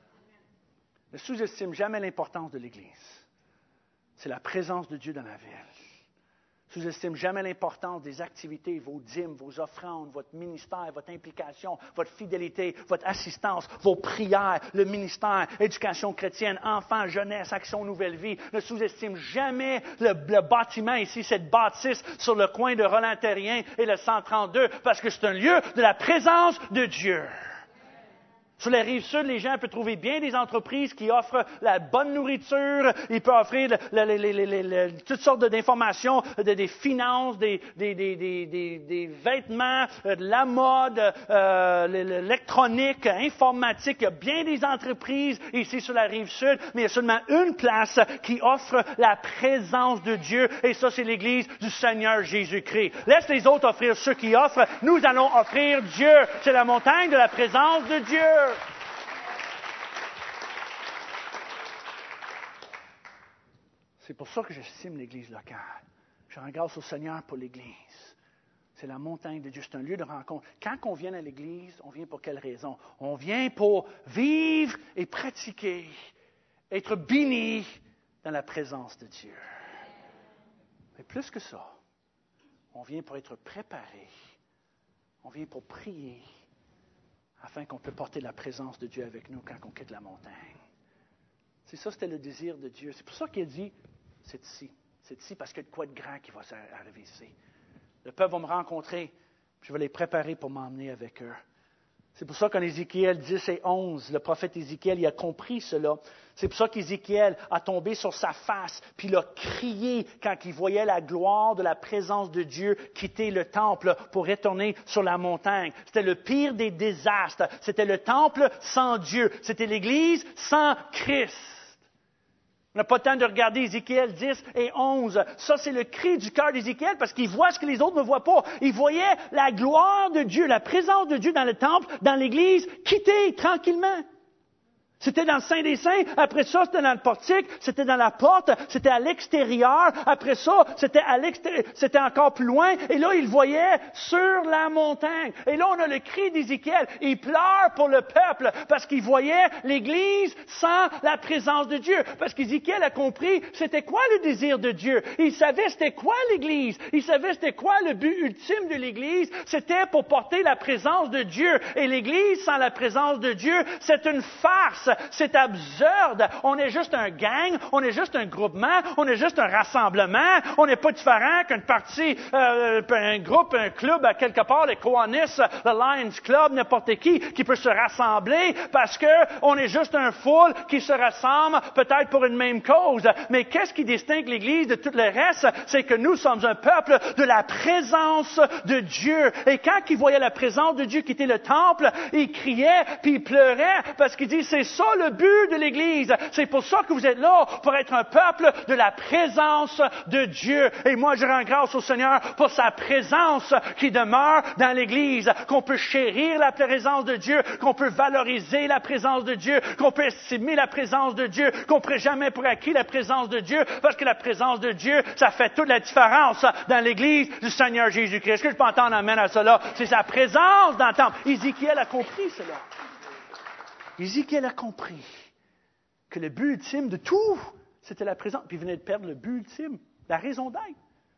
Ne sous-estime jamais l'importance de l'Église. C'est la présence de Dieu dans la ville. Ne sous-estime jamais l'importance des activités, vos dîmes, vos offrandes, votre ministère, votre implication, votre fidélité, votre assistance, vos prières, le ministère, éducation chrétienne, enfants, jeunesse, action nouvelle vie. Ne sous-estime jamais le, le bâtiment ici, cette bâtisse sur le coin de Roland-Terrien et le cent trente-deux, parce que c'est un lieu de la présence de Dieu. Sur la rive sud, les gens peuvent trouver bien des entreprises qui offrent la bonne nourriture. Ils peuvent offrir le, le, le, le, le, toutes sortes d'informations, de, des finances, des, des, des, des, des, des vêtements, de la mode, euh, l'électronique, informatique. Il y a bien des entreprises ici sur la rive sud, mais il y a seulement une place qui offre la présence de Dieu. Et ça, c'est l'Église du Seigneur Jésus-Christ. Laisse les autres offrir ceux qui offrent. Nous allons offrir Dieu. C'est la montagne de la présence de Dieu. C'est pour ça que j'estime l'Église locale. Je rends grâce au Seigneur pour l'Église. C'est la montagne de Dieu. C'est un lieu de rencontre. Quand on vient à l'Église, on vient pour quelle raison? On vient pour vivre et pratiquer, être béni dans la présence de Dieu. Mais plus que ça, on vient pour être préparé. On vient pour prier afin qu'on puisse porter la présence de Dieu avec nous quand on quitte la montagne. C'est ça, c'était le désir de Dieu. C'est pour ça qu'il a dit, c'est ici. C'est ici parce qu'il y a de quoi de grand qui va arriver ici. Le peuple va me rencontrer, puis je vais les préparer pour m'emmener avec eux. C'est pour ça qu'en Ézéchiel dix et onze, le prophète Ézéchiel, il a compris cela. C'est pour ça qu'Ézéchiel a tombé sur sa face, puis il a crié quand il voyait la gloire de la présence de Dieu quitter le temple pour retourner sur la montagne. C'était le pire des désastres. C'était le temple sans Dieu. C'était l'Église sans Christ. On n'a pas le temps de regarder Ézéchiel dix et onze. Ça, c'est le cri du cœur d'Ézéchiel parce qu'il voit ce que les autres ne voient pas. Il voyait la gloire de Dieu, la présence de Dieu dans le temple, dans l'Église, quitter tranquillement. C'était dans le Saint des Saints. Après ça, c'était dans le portique. C'était dans la porte. C'était à l'extérieur. Après ça, c'était à l'extérieur. C'était encore plus loin. Et là, il voyait sur la montagne. Et là, on a le cri d'Ézéchiel. Il pleure pour le peuple parce qu'il voyait l'Église sans la présence de Dieu. Parce qu'Ézéchiel a compris c'était quoi le désir de Dieu. Il savait c'était quoi l'Église. Il savait c'était quoi le but ultime de l'Église. C'était pour porter la présence de Dieu. Et l'Église sans la présence de Dieu, c'est une farce. C'est absurde. On est juste un gang, on est juste un groupement, on est juste un rassemblement. On n'est pas différent qu'une partie, euh, un groupe, un club à quelque part, les Kiwanis, le Lions Club, n'importe qui, qui peut se rassembler parce que on est juste un foule qui se rassemble peut-être pour une même cause. Mais qu'est-ce qui distingue l'Église de tout le reste? C'est que nous sommes un peuple de la présence de Dieu. Et quand il voyait la présence de Dieu quitter le temple, il criait puis il pleurait parce qu'il dit c'est ça le but de l'Église. C'est pour ça que vous êtes là, pour être un peuple de la présence de Dieu. Et moi, je rends grâce au Seigneur pour sa présence qui demeure dans l'Église, qu'on peut chérir la présence de Dieu, qu'on peut valoriser la présence de Dieu, qu'on peut estimer la présence de Dieu, qu'on ne prenne jamais pour acquis la présence de Dieu, parce que la présence de Dieu, ça fait toute la différence dans l'Église du Seigneur Jésus-Christ. Est-ce que je peux entendre amène à cela? C'est sa présence dans le temple. Ézéchiel a compris cela. Ézéchiel a compris que le but ultime de tout, c'était la présence. Puis il venait de perdre le but ultime, la raison d'être.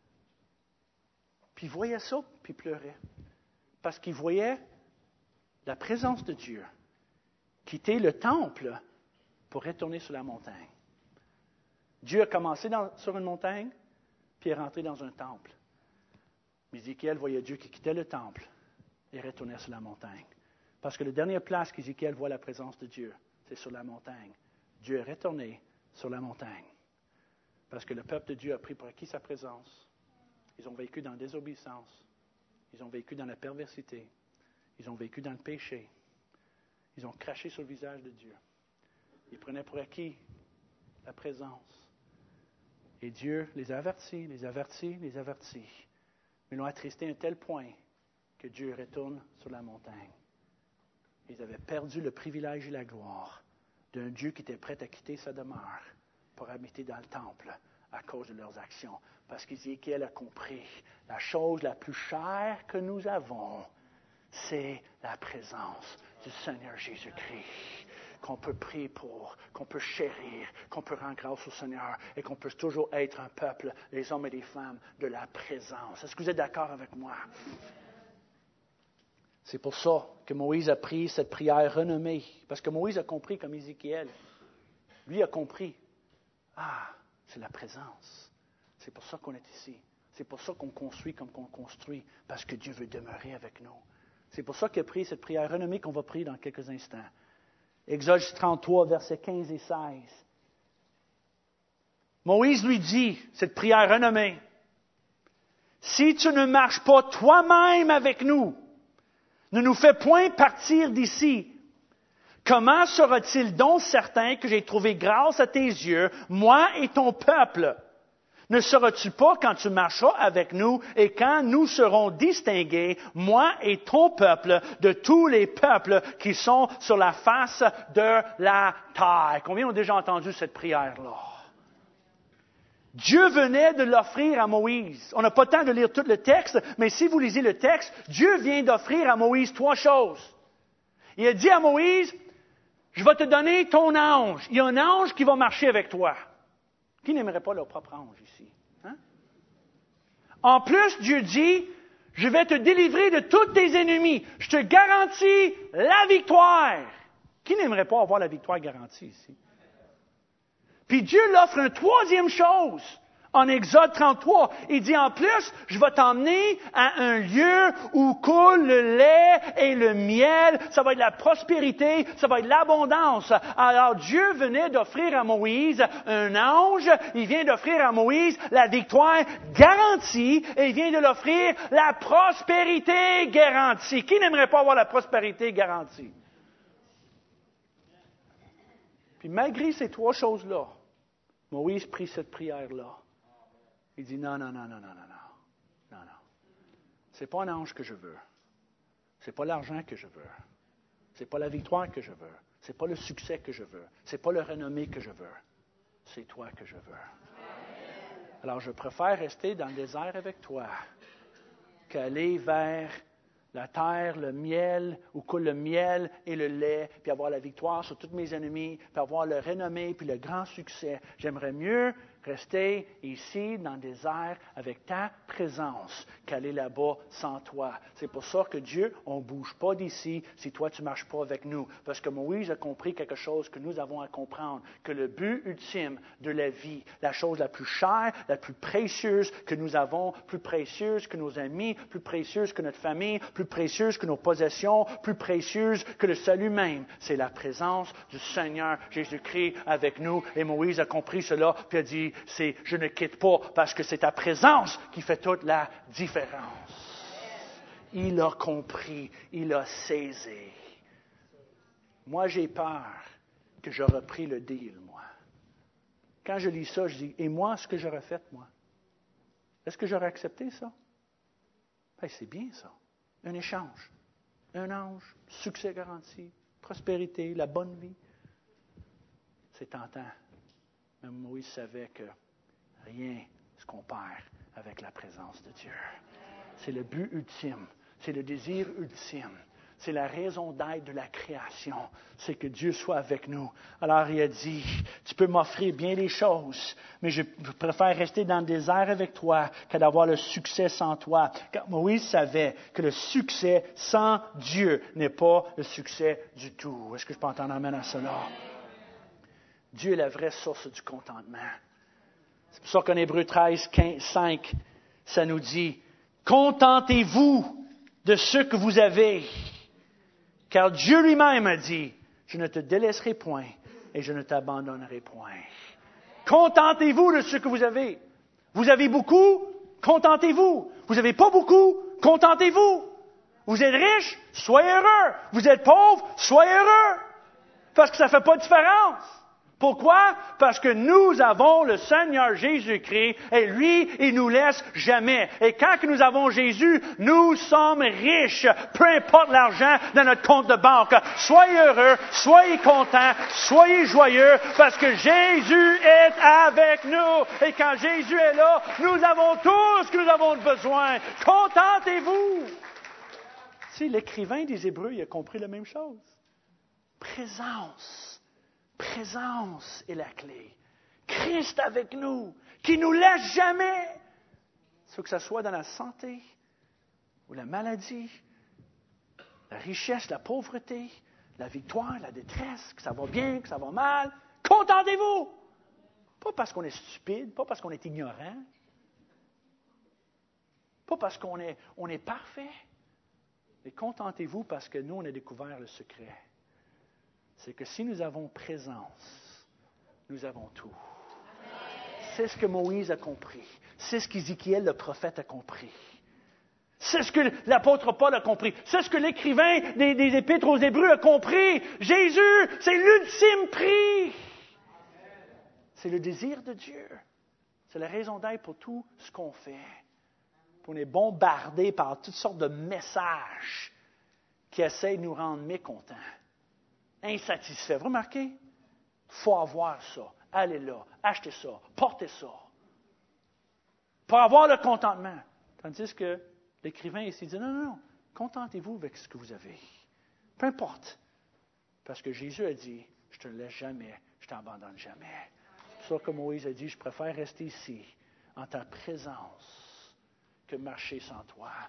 Puis il voyait ça, puis il pleurait. Parce qu'il voyait la présence de Dieu quitter le temple pour retourner sur la montagne. Dieu a commencé dans, sur une montagne, puis est rentré dans un temple. Mais Ézéchiel voyait Dieu qui quittait le temple et retournait sur la montagne. Parce que la dernière place qu'Ézéchiel voit la présence de Dieu, c'est sur la montagne. Dieu est retourné sur la montagne. Parce que le peuple de Dieu a pris pour acquis sa présence. Ils ont vécu dans la désobéissance. Ils ont vécu dans la perversité. Ils ont vécu dans le péché. Ils ont craché sur le visage de Dieu. Ils prenaient pour acquis la présence. Et Dieu les a avertis, les avertis, les avertis. Mais ils l'ont attristé à un tel point que Dieu retourne sur la montagne. Ils avaient perdu le privilège et la gloire d'un Dieu qui était prêt à quitter sa demeure pour habiter dans le temple à cause de leurs actions. Parce qu'Ézéchiel a compris, la chose la plus chère que nous avons, c'est la présence du Seigneur Jésus-Christ, qu'on peut prier pour, qu'on peut chérir, qu'on peut rendre grâce au Seigneur et qu'on peut toujours être un peuple, les hommes et les femmes, de la présence. Est-ce que vous êtes d'accord avec moi? C'est pour ça que Moïse a pris cette prière renommée. Parce que Moïse a compris comme Ézéchiel. Lui a compris. Ah, c'est la présence. C'est pour ça qu'on est ici. C'est pour ça qu'on construit comme qu'on construit. Parce que Dieu veut demeurer avec nous. C'est pour ça qu'il a pris cette prière renommée qu'on va prier dans quelques instants. Exode trente-trois, versets quinze et seize. Moïse lui dit, cette prière renommée, « Si tu ne marches pas toi-même avec nous, ne nous fais point partir d'ici. Comment sera-t-il donc certain que j'ai trouvé grâce à tes yeux, moi et ton peuple? Ne sauras-tu pas quand tu marcheras avec nous et quand nous serons distingués, moi et ton peuple, de tous les peuples qui sont sur la face de la terre? » Combien ont déjà entendu cette prière-là? Dieu venait de l'offrir à Moïse. On n'a pas le temps de lire tout le texte, mais si vous lisez le texte, Dieu vient d'offrir à Moïse trois choses. Il a dit à Moïse, je vais te donner ton ange. Il y a un ange qui va marcher avec toi. Qui n'aimerait pas leur propre ange ici? Hein? En plus, Dieu dit, Je vais te délivrer de tous tes ennemis. Je te garantis la victoire. Qui n'aimerait pas avoir la victoire garantie ici? Puis Dieu l'offre une troisième chose. En Exode trente-trois, il dit en plus, je vais t'emmener à un lieu où coule le lait et le miel. Ça va être la prospérité, ça va être l'abondance. Alors Dieu venait d'offrir à Moïse un ange. Il vient d'offrir à Moïse la victoire garantie et il vient de l'offrir la prospérité garantie. Qui n'aimerait pas avoir la prospérité garantie? Puis malgré ces trois choses-là, Moïse prit cette prière-là. Il dit non, non, non, non, non, non, non, non, non. C'est pas un ange que je veux. C'est pas l'argent que je veux. C'est pas la victoire que je veux. C'est pas le succès que je veux. C'est pas le renommée que je veux. C'est toi que je veux. Alors je préfère rester dans le désert avec toi qu'aller vers la terre, le miel, où coule le miel et le lait, puis avoir la victoire sur tous mes ennemis, puis avoir le renommée, puis le grand succès. J'aimerais mieux rester ici dans le désert avec ta présence qu'aller là-bas sans toi. C'est pour ça que Dieu, on ne bouge pas d'ici si toi tu ne marches pas avec nous. Parce que Moïse a compris quelque chose que nous avons à comprendre, que le but ultime de la vie, la chose la plus chère, la plus précieuse que nous avons, plus précieuse que nos amis, plus précieuse que notre famille, plus précieuse que nos possessions, plus précieuse que le salut même, c'est la présence du Seigneur Jésus-Christ avec nous. Et Moïse a compris cela, puis a dit, c'est je ne quitte pas parce que c'est ta présence qui fait toute la différence. Il a compris, il a saisi. Moi, j'ai peur que j'aurais pris le deal, moi. Quand je lis ça, je dis, et moi, ce que j'aurais fait, moi? Est-ce que j'aurais accepté ça? Ben, c'est bien ça. Un échange. Un ange, succès garanti, prospérité, la bonne vie. C'est tentant. Mais Moïse savait que rien ne se compare avec la présence de Dieu. C'est le but ultime, c'est le désir ultime, c'est la raison d'être de la création, c'est que Dieu soit avec nous. Alors il a dit, tu peux m'offrir bien des choses, mais je préfère rester dans le désert avec toi que d'avoir le succès sans toi. Car Moïse savait que le succès sans Dieu n'est pas le succès du tout. Est-ce que je peux entendre amène à cela? Dieu est la vraie source du contentement. C'est pour ça qu'en Hébreux treize, quinze, cinq, ça nous dit, contentez-vous de ce que vous avez, car Dieu lui-même a dit, je ne te délaisserai point et je ne t'abandonnerai point. Contentez-vous de ce que vous avez. Vous avez beaucoup, contentez-vous. Vous n'avez pas beaucoup, contentez-vous. Vous êtes riche, soyez heureux. Vous êtes pauvre, soyez heureux. Parce que ça ne fait pas de différence. Pourquoi? Parce que nous avons le Seigneur Jésus-Christ et lui, il nous laisse jamais. Et quand nous avons Jésus, nous sommes riches, peu importe l'argent dans notre compte de banque. Soyez heureux, soyez contents, soyez joyeux parce que Jésus est avec nous. Et quand Jésus est là, nous avons tout ce que nous avons besoin. Contentez-vous! Si l'écrivain des Hébreux, il a compris la même chose. Présence. Présence est la clé. Christ avec nous, qui nous laisse jamais. Ce que ce soit dans la santé ou la maladie, la richesse, la pauvreté, la victoire, la détresse, que ça va bien, que ça va mal. Contentez-vous! Pas parce qu'on est stupide, pas parce qu'on est ignorant, pas parce qu'on est, on est parfait, mais contentez-vous parce que nous, on a découvert le secret. C'est que si nous avons présence, nous avons tout. C'est ce que Moïse a compris. C'est ce qu'Ézéchiel, le prophète, a compris. C'est ce que l'apôtre Paul a compris. C'est ce que l'écrivain des, des Épîtres aux Hébreux a compris. Jésus, c'est l'ultime prix. C'est le désir de Dieu. C'est la raison d'être pour tout ce qu'on fait. On est bombardé par toutes sortes de messages qui essayent de nous rendre mécontents. Insatisfait. Vous remarquez? Il faut avoir ça. Allez là, achetez ça, portez ça. Pour avoir le contentement. Tandis que l'écrivain ici dit, non, non, non, contentez-vous avec ce que vous avez. Peu importe. Parce que Jésus a dit, je ne te laisse jamais, je ne t'abandonne jamais. C'est pour ça que Moïse a dit, je préfère rester ici, en ta présence, que marcher sans toi.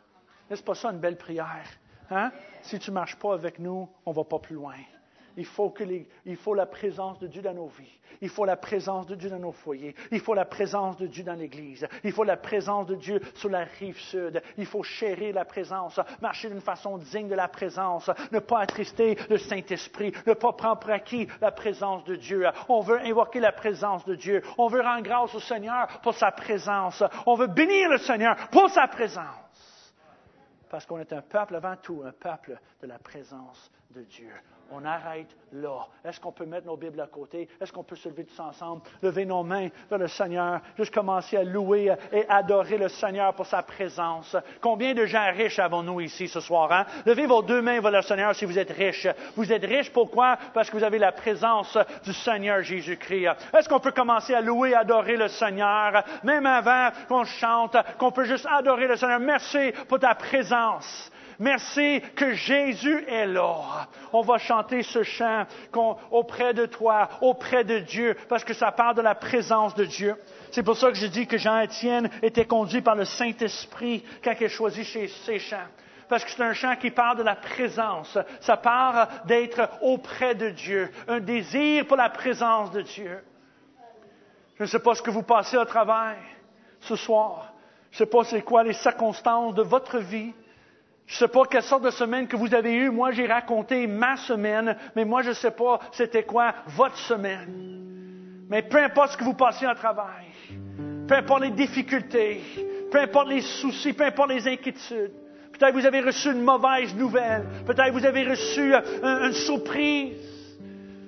N'est-ce pas ça une belle prière? Hein? Si tu ne marches pas avec nous, on ne va pas plus loin. Il faut, que les, il faut la présence de Dieu dans nos vies. Il faut la présence de Dieu dans nos foyers. Il faut la présence de Dieu dans l'Église. Il faut la présence de Dieu sur la rive sud. Il faut chérir la présence, marcher d'une façon digne de la présence, ne pas attrister le Saint-Esprit, ne pas prendre pour acquis la présence de Dieu. On veut invoquer la présence de Dieu. On veut rendre grâce au Seigneur pour sa présence. On veut bénir le Seigneur pour sa présence. Parce qu'on est un peuple avant tout, un peuple de la présence de Dieu. On arrête là. Est-ce qu'on peut mettre nos Bibles à côté? Est-ce qu'on peut se lever tous ensemble, lever nos mains vers le Seigneur, juste commencer à louer et adorer le Seigneur pour sa présence? Combien de gens riches avons-nous ici ce soir? Hein? Levez vos deux mains vers le Seigneur si vous êtes riches. Vous êtes riches pourquoi? Parce que vous avez la présence du Seigneur Jésus-Christ. Est-ce qu'on peut commencer à louer et adorer le Seigneur, même avant qu'on chante, qu'on peut juste adorer le Seigneur? Merci pour ta présence. Merci que Jésus est là. On va chanter ce chant auprès de toi, auprès de Dieu, parce que ça parle de la présence de Dieu. C'est pour ça que je dis que Jean-Étienne était conduit par le Saint-Esprit quand il a choisi ces, ces chants. Parce que c'est un chant qui parle de la présence. Ça parle d'être auprès de Dieu. Un désir pour la présence de Dieu. Je ne sais pas ce que vous passez au travers ce soir. Je ne sais pas c'est quoi les circonstances de votre vie. Je ne sais pas quelle sorte de semaine que vous avez eue. Moi, j'ai raconté ma semaine, mais moi, je ne sais pas c'était quoi votre semaine. Mais peu importe ce que vous passez à travers, peu importe les difficultés, peu importe les soucis, peu importe les inquiétudes, peut-être vous avez reçu une mauvaise nouvelle, peut-être vous avez reçu une, une surprise,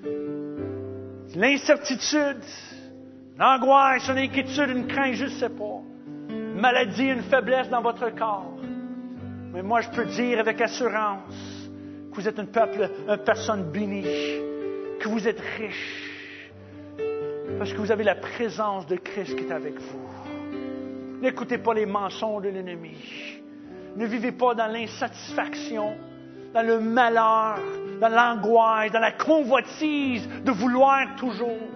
l'incertitude, l'angoisse, une inquiétude, une crainte, je ne sais pas, une maladie, une faiblesse dans votre corps. Mais moi, je peux dire avec assurance que vous êtes une peuple, une personne bénie, que vous êtes riche, parce que vous avez la présence de Christ qui est avec vous. N'écoutez pas les mensonges de l'ennemi. Ne vivez pas dans l'insatisfaction, dans le malheur, dans l'angoisse, dans la convoitise de vouloir toujours.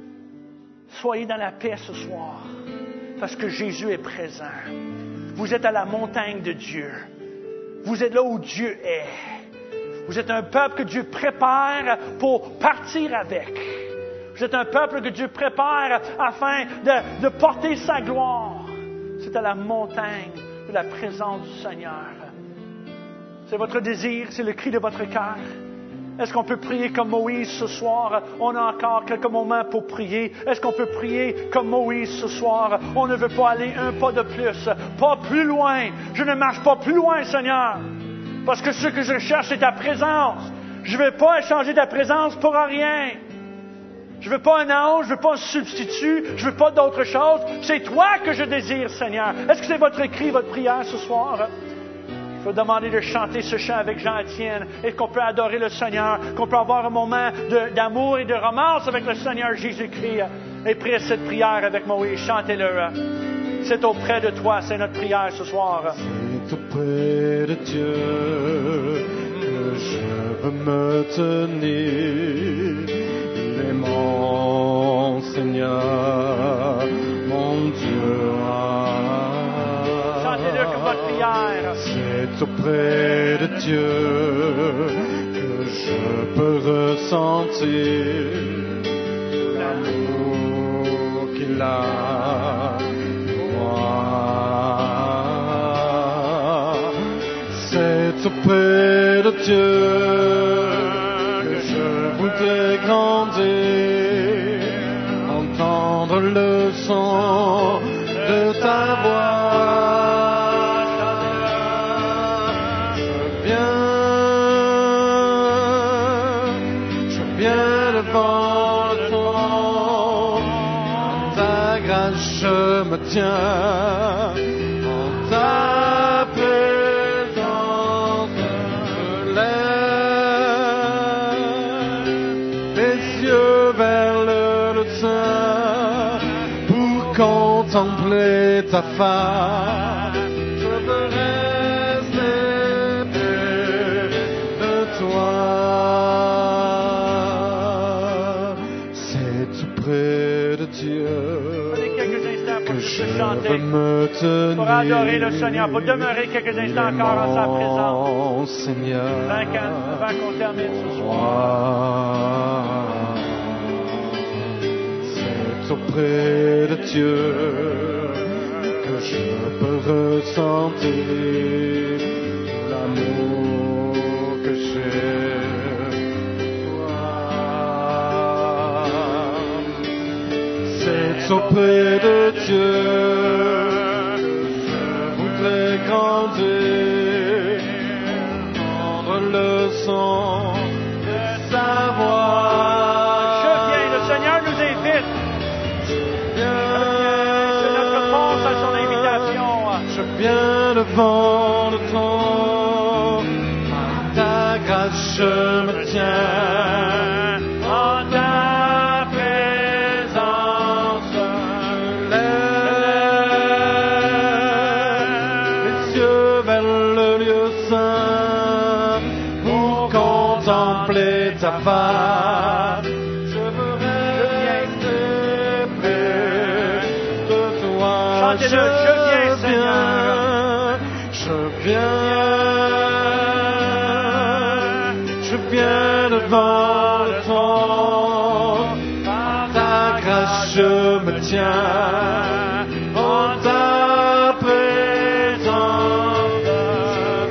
Soyez dans la paix ce soir, parce que Jésus est présent. Vous êtes à la montagne de Dieu. Vous êtes là où Dieu est. Vous êtes un peuple que Dieu prépare pour partir avec. Vous êtes un peuple que Dieu prépare afin de, de porter sa gloire. C'est à la montagne de la présence du Seigneur. C'est votre désir, c'est le cri de votre cœur. Est-ce qu'on peut prier comme Moïse ce soir? On a encore quelques moments pour prier. Est-ce qu'on peut prier comme Moïse ce soir? On ne veut pas aller un pas de plus, pas plus loin. Je ne marche pas plus loin, Seigneur, parce que ce que je cherche, c'est ta présence. Je ne veux pas échanger ta présence pour rien. Je ne veux pas un ange, je ne veux pas un substitut, je ne veux pas d'autre chose. C'est toi que je désire, Seigneur. Est-ce que c'est votre cri, votre prière ce soir? Je vais demander de chanter ce chant avec Jean-Étienne et qu'on peut adorer le Seigneur, qu'on peut avoir un moment de, d'amour et de romance avec le Seigneur Jésus-Christ et prier cette prière avec Moïse. Chantez-le. C'est auprès de toi, c'est notre prière ce soir. C'est auprès de Dieu que je veux me tenir. Il est mon Seigneur, mon Dieu. Chantez-le comme votre prière. C'est auprès de Dieu que je peux ressentir l'amour qu'il a pour moi. C'est auprès de Dieu que je voudrais grandir, entendre le son de ta voix. Je me tiens en ta présence, je lève les yeux vers le sein pour contempler ta face. Je veux rester près de toi. C'est tout près de Dieu Prenez quelques instants pour que juste je chanter, veux me tenir pour adorer le Seigneur, pour demeurer quelques instants encore en sa présence. mon Seigneur, Avant qu'on, avant qu'on termine ce soir. C'est auprès de Dieu que je peux ressentir l'amour que j'ai pour toi. C'est auprès de Dieu que je voudrais grandir, prendre le son de sa voix. Je viens, le Seigneur nous invite. C'est notre réponse à son invitation. Je viens devant le trône, par ta grâce je me tiens, en ta présence je lève les yeux vers le lieu saint, pour contempler ta face. Je veux rester près de toi. Chantez-le, je viens, Seigneur. Je viens, je viens devant le trône, par ta grâce je me tiens, en ta présence je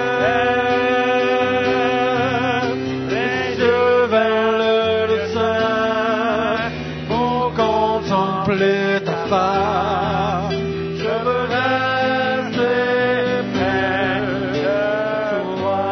lève les yeux vers le saint, pour contempler ta face. Je veux rester près de toi.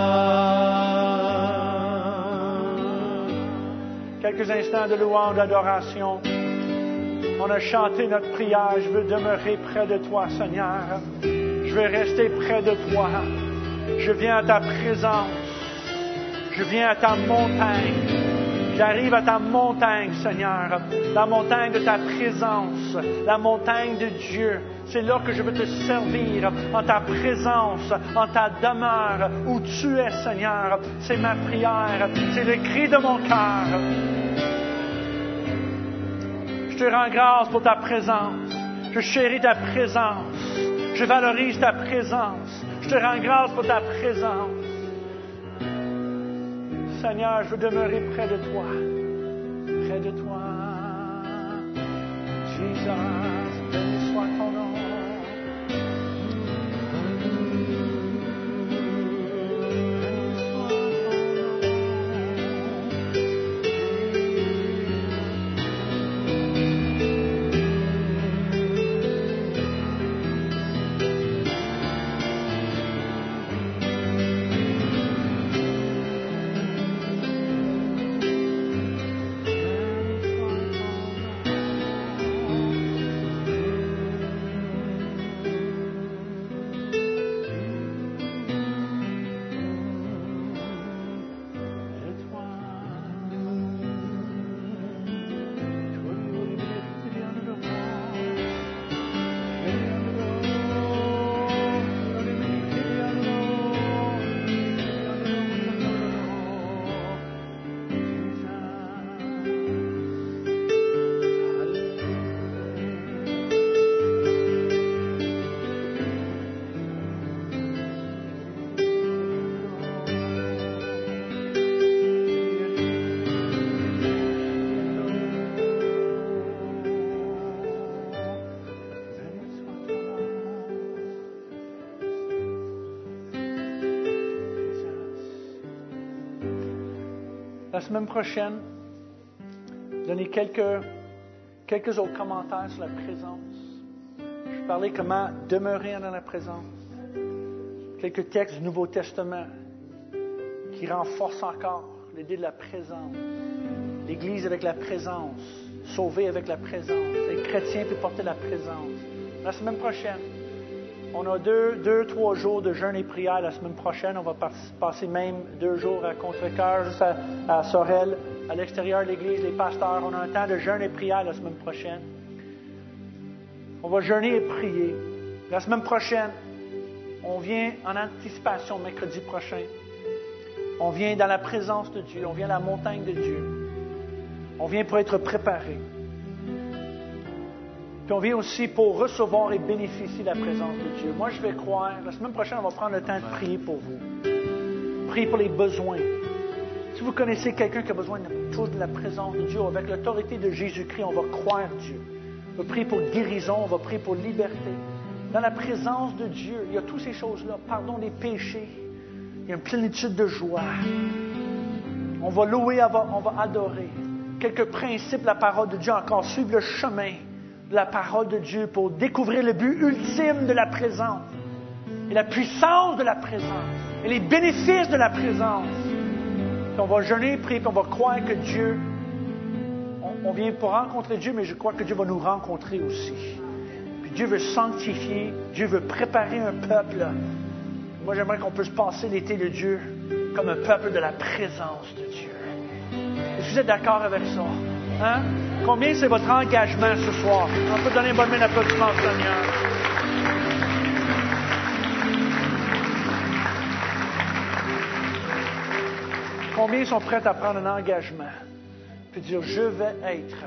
Quelques instants de louange, d'adoration. On a chanté notre prière. Je veux demeurer près de toi, Seigneur. Je veux rester près de toi. Je viens à ta présence. Je viens à ta montagne. J'arrive à ta montagne, Seigneur. La montagne de ta présence. La montagne de Dieu. C'est là que je veux te servir, en ta présence, en ta demeure, où tu es, Seigneur. C'est ma prière. C'est le cri de mon cœur. Je te rends grâce pour ta présence. Je chéris ta présence. Je valorise ta présence. Je te rends grâce pour ta présence. Seigneur, je veux demeurer près de toi. Près de toi. Jesus, béni soit ton nom. La semaine prochaine, donner quelques, quelques autres commentaires sur la présence. Je vais parler comment demeurer dans la présence. Quelques textes du Nouveau Testament qui renforcent encore l'idée de la présence. L'Église avec la présence, sauvée avec la présence. Les chrétiens peuvent porter la présence. La semaine prochaine, on a deux, deux, trois jours de jeûne et prière la semaine prochaine. On va passer même deux jours à Contrecœur, juste à, à Sorel, à l'extérieur de l'Église, les pasteurs. On a un temps de jeûne et prière la semaine prochaine. On va jeûner et prier. La semaine prochaine, on vient en anticipation mercredi prochain. On vient dans la présence de Dieu. On vient à la montagne de Dieu. On vient pour être préparé. Puis on vient aussi pour recevoir et bénéficier de la présence de Dieu. Moi, je vais croire. La semaine prochaine, on va prendre le temps de prier pour vous. Prier pour les besoins. Si vous connaissez quelqu'un qui a besoin de toute la présence de Dieu, avec l'autorité de Jésus-Christ, on va croire Dieu. On va prier pour guérison, on va prier pour liberté. Dans la présence de Dieu, il y a toutes ces choses-là. Pardon des péchés. Il y a une plénitude de joie. On va louer, on va adorer. Quelques principes de la parole de Dieu encore. Suivre le chemin de la parole de Dieu pour découvrir le but ultime de la présence. Et la puissance de la présence. Et les bénéfices de la présence. Puis on va jeûner, prier, puis on va croire que Dieu... On, on vient pour rencontrer Dieu, mais je crois que Dieu va nous rencontrer aussi. Puis Dieu veut sanctifier. Dieu veut préparer un peuple. Moi, j'aimerais qu'on puisse passer l'été de Dieu comme un peuple de la présence de Dieu. Est-ce que vous êtes d'accord avec ça? Hein? Combien c'est votre engagement ce soir? On peut donner une bonne main d'applaudissement au Seigneur. Combien sont prêts à prendre un engagement? Puis dire, je vais être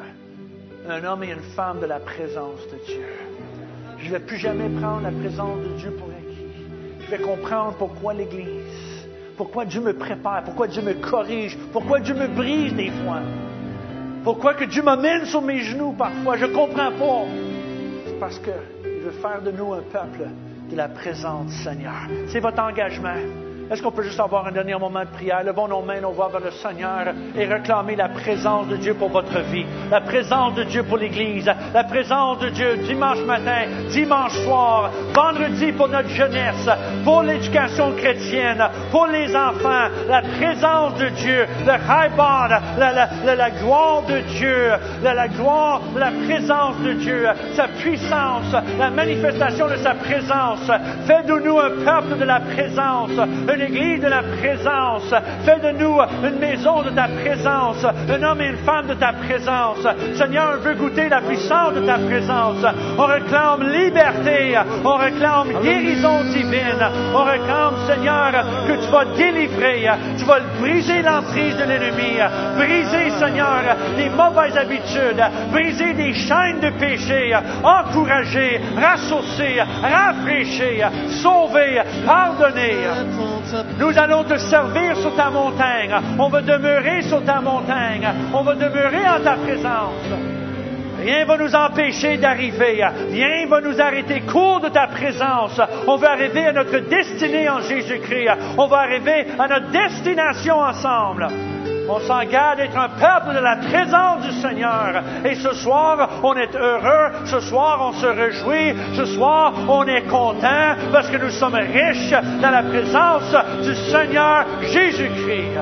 un homme et une femme de la présence de Dieu. Je ne vais plus jamais prendre la présence de Dieu pour acquis. Je vais comprendre pourquoi l'Église, pourquoi Dieu me prépare, pourquoi Dieu me corrige, pourquoi Dieu me brise des fois. Pourquoi que Dieu m'amène sur mes genoux parfois? Je ne comprends pas. C'est parce qu'il veut faire de nous un peuple de la présence du Seigneur. C'est votre engagement. Est-ce qu'on peut juste avoir un dernier moment de prière? Levons nos mains, on va vers le Seigneur et réclamer la présence de Dieu pour votre vie, la présence de Dieu pour l'Église, la présence de Dieu dimanche matin, dimanche soir, vendredi pour notre jeunesse, pour l'éducation chrétienne, pour les enfants, la présence de Dieu, le Chaibad, la, la, la, la gloire de Dieu, la, la gloire de la présence de Dieu, sa puissance, la manifestation de sa présence. Fais de nous un peuple de la présence, une église de la présence. Fais de nous une maison de ta présence, un homme et une femme de ta présence. Seigneur, on veut goûter la puissance de ta présence. On réclame liberté, on réclame guérison divine, on réclame, Seigneur, que tu vas délivrer, tu vas briser l'emprise de l'ennemi, briser, Seigneur, les mauvaises habitudes, briser des chaînes de péché, encourager, ressourcer, rafraîchir, sauver, pardonner. Nous allons te servir sur ta montagne. On va demeurer sur ta montagne. On va demeurer en ta présence. Rien ne va nous empêcher d'arriver. Rien ne va nous arrêter court de ta présence. On va arriver à notre destinée en Jésus-Christ. On va arriver à notre destination ensemble. On s'engage d'être un peuple de la présence du Seigneur. Et ce soir, on est heureux. Ce soir, on se réjouit. Ce soir, on est content parce que nous sommes riches dans la présence du Seigneur Jésus-Christ.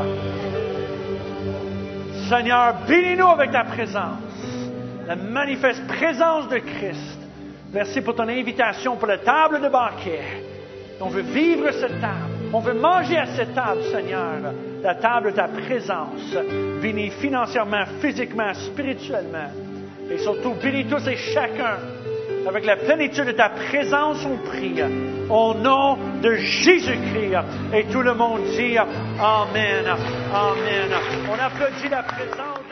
Seigneur, bénis-nous avec ta présence. La manifeste présence de Christ. Merci pour ton invitation pour la table de banquet. On veut vivre cette table. On veut manger à cette table, Seigneur. La table de ta présence. Bénis financièrement, physiquement, spirituellement. Et surtout, bénis tous et chacun. Avec la plénitude de ta présence, on prie. Au nom de Jésus-Christ. Et tout le monde dit Amen. Amen. On applaudit la présence.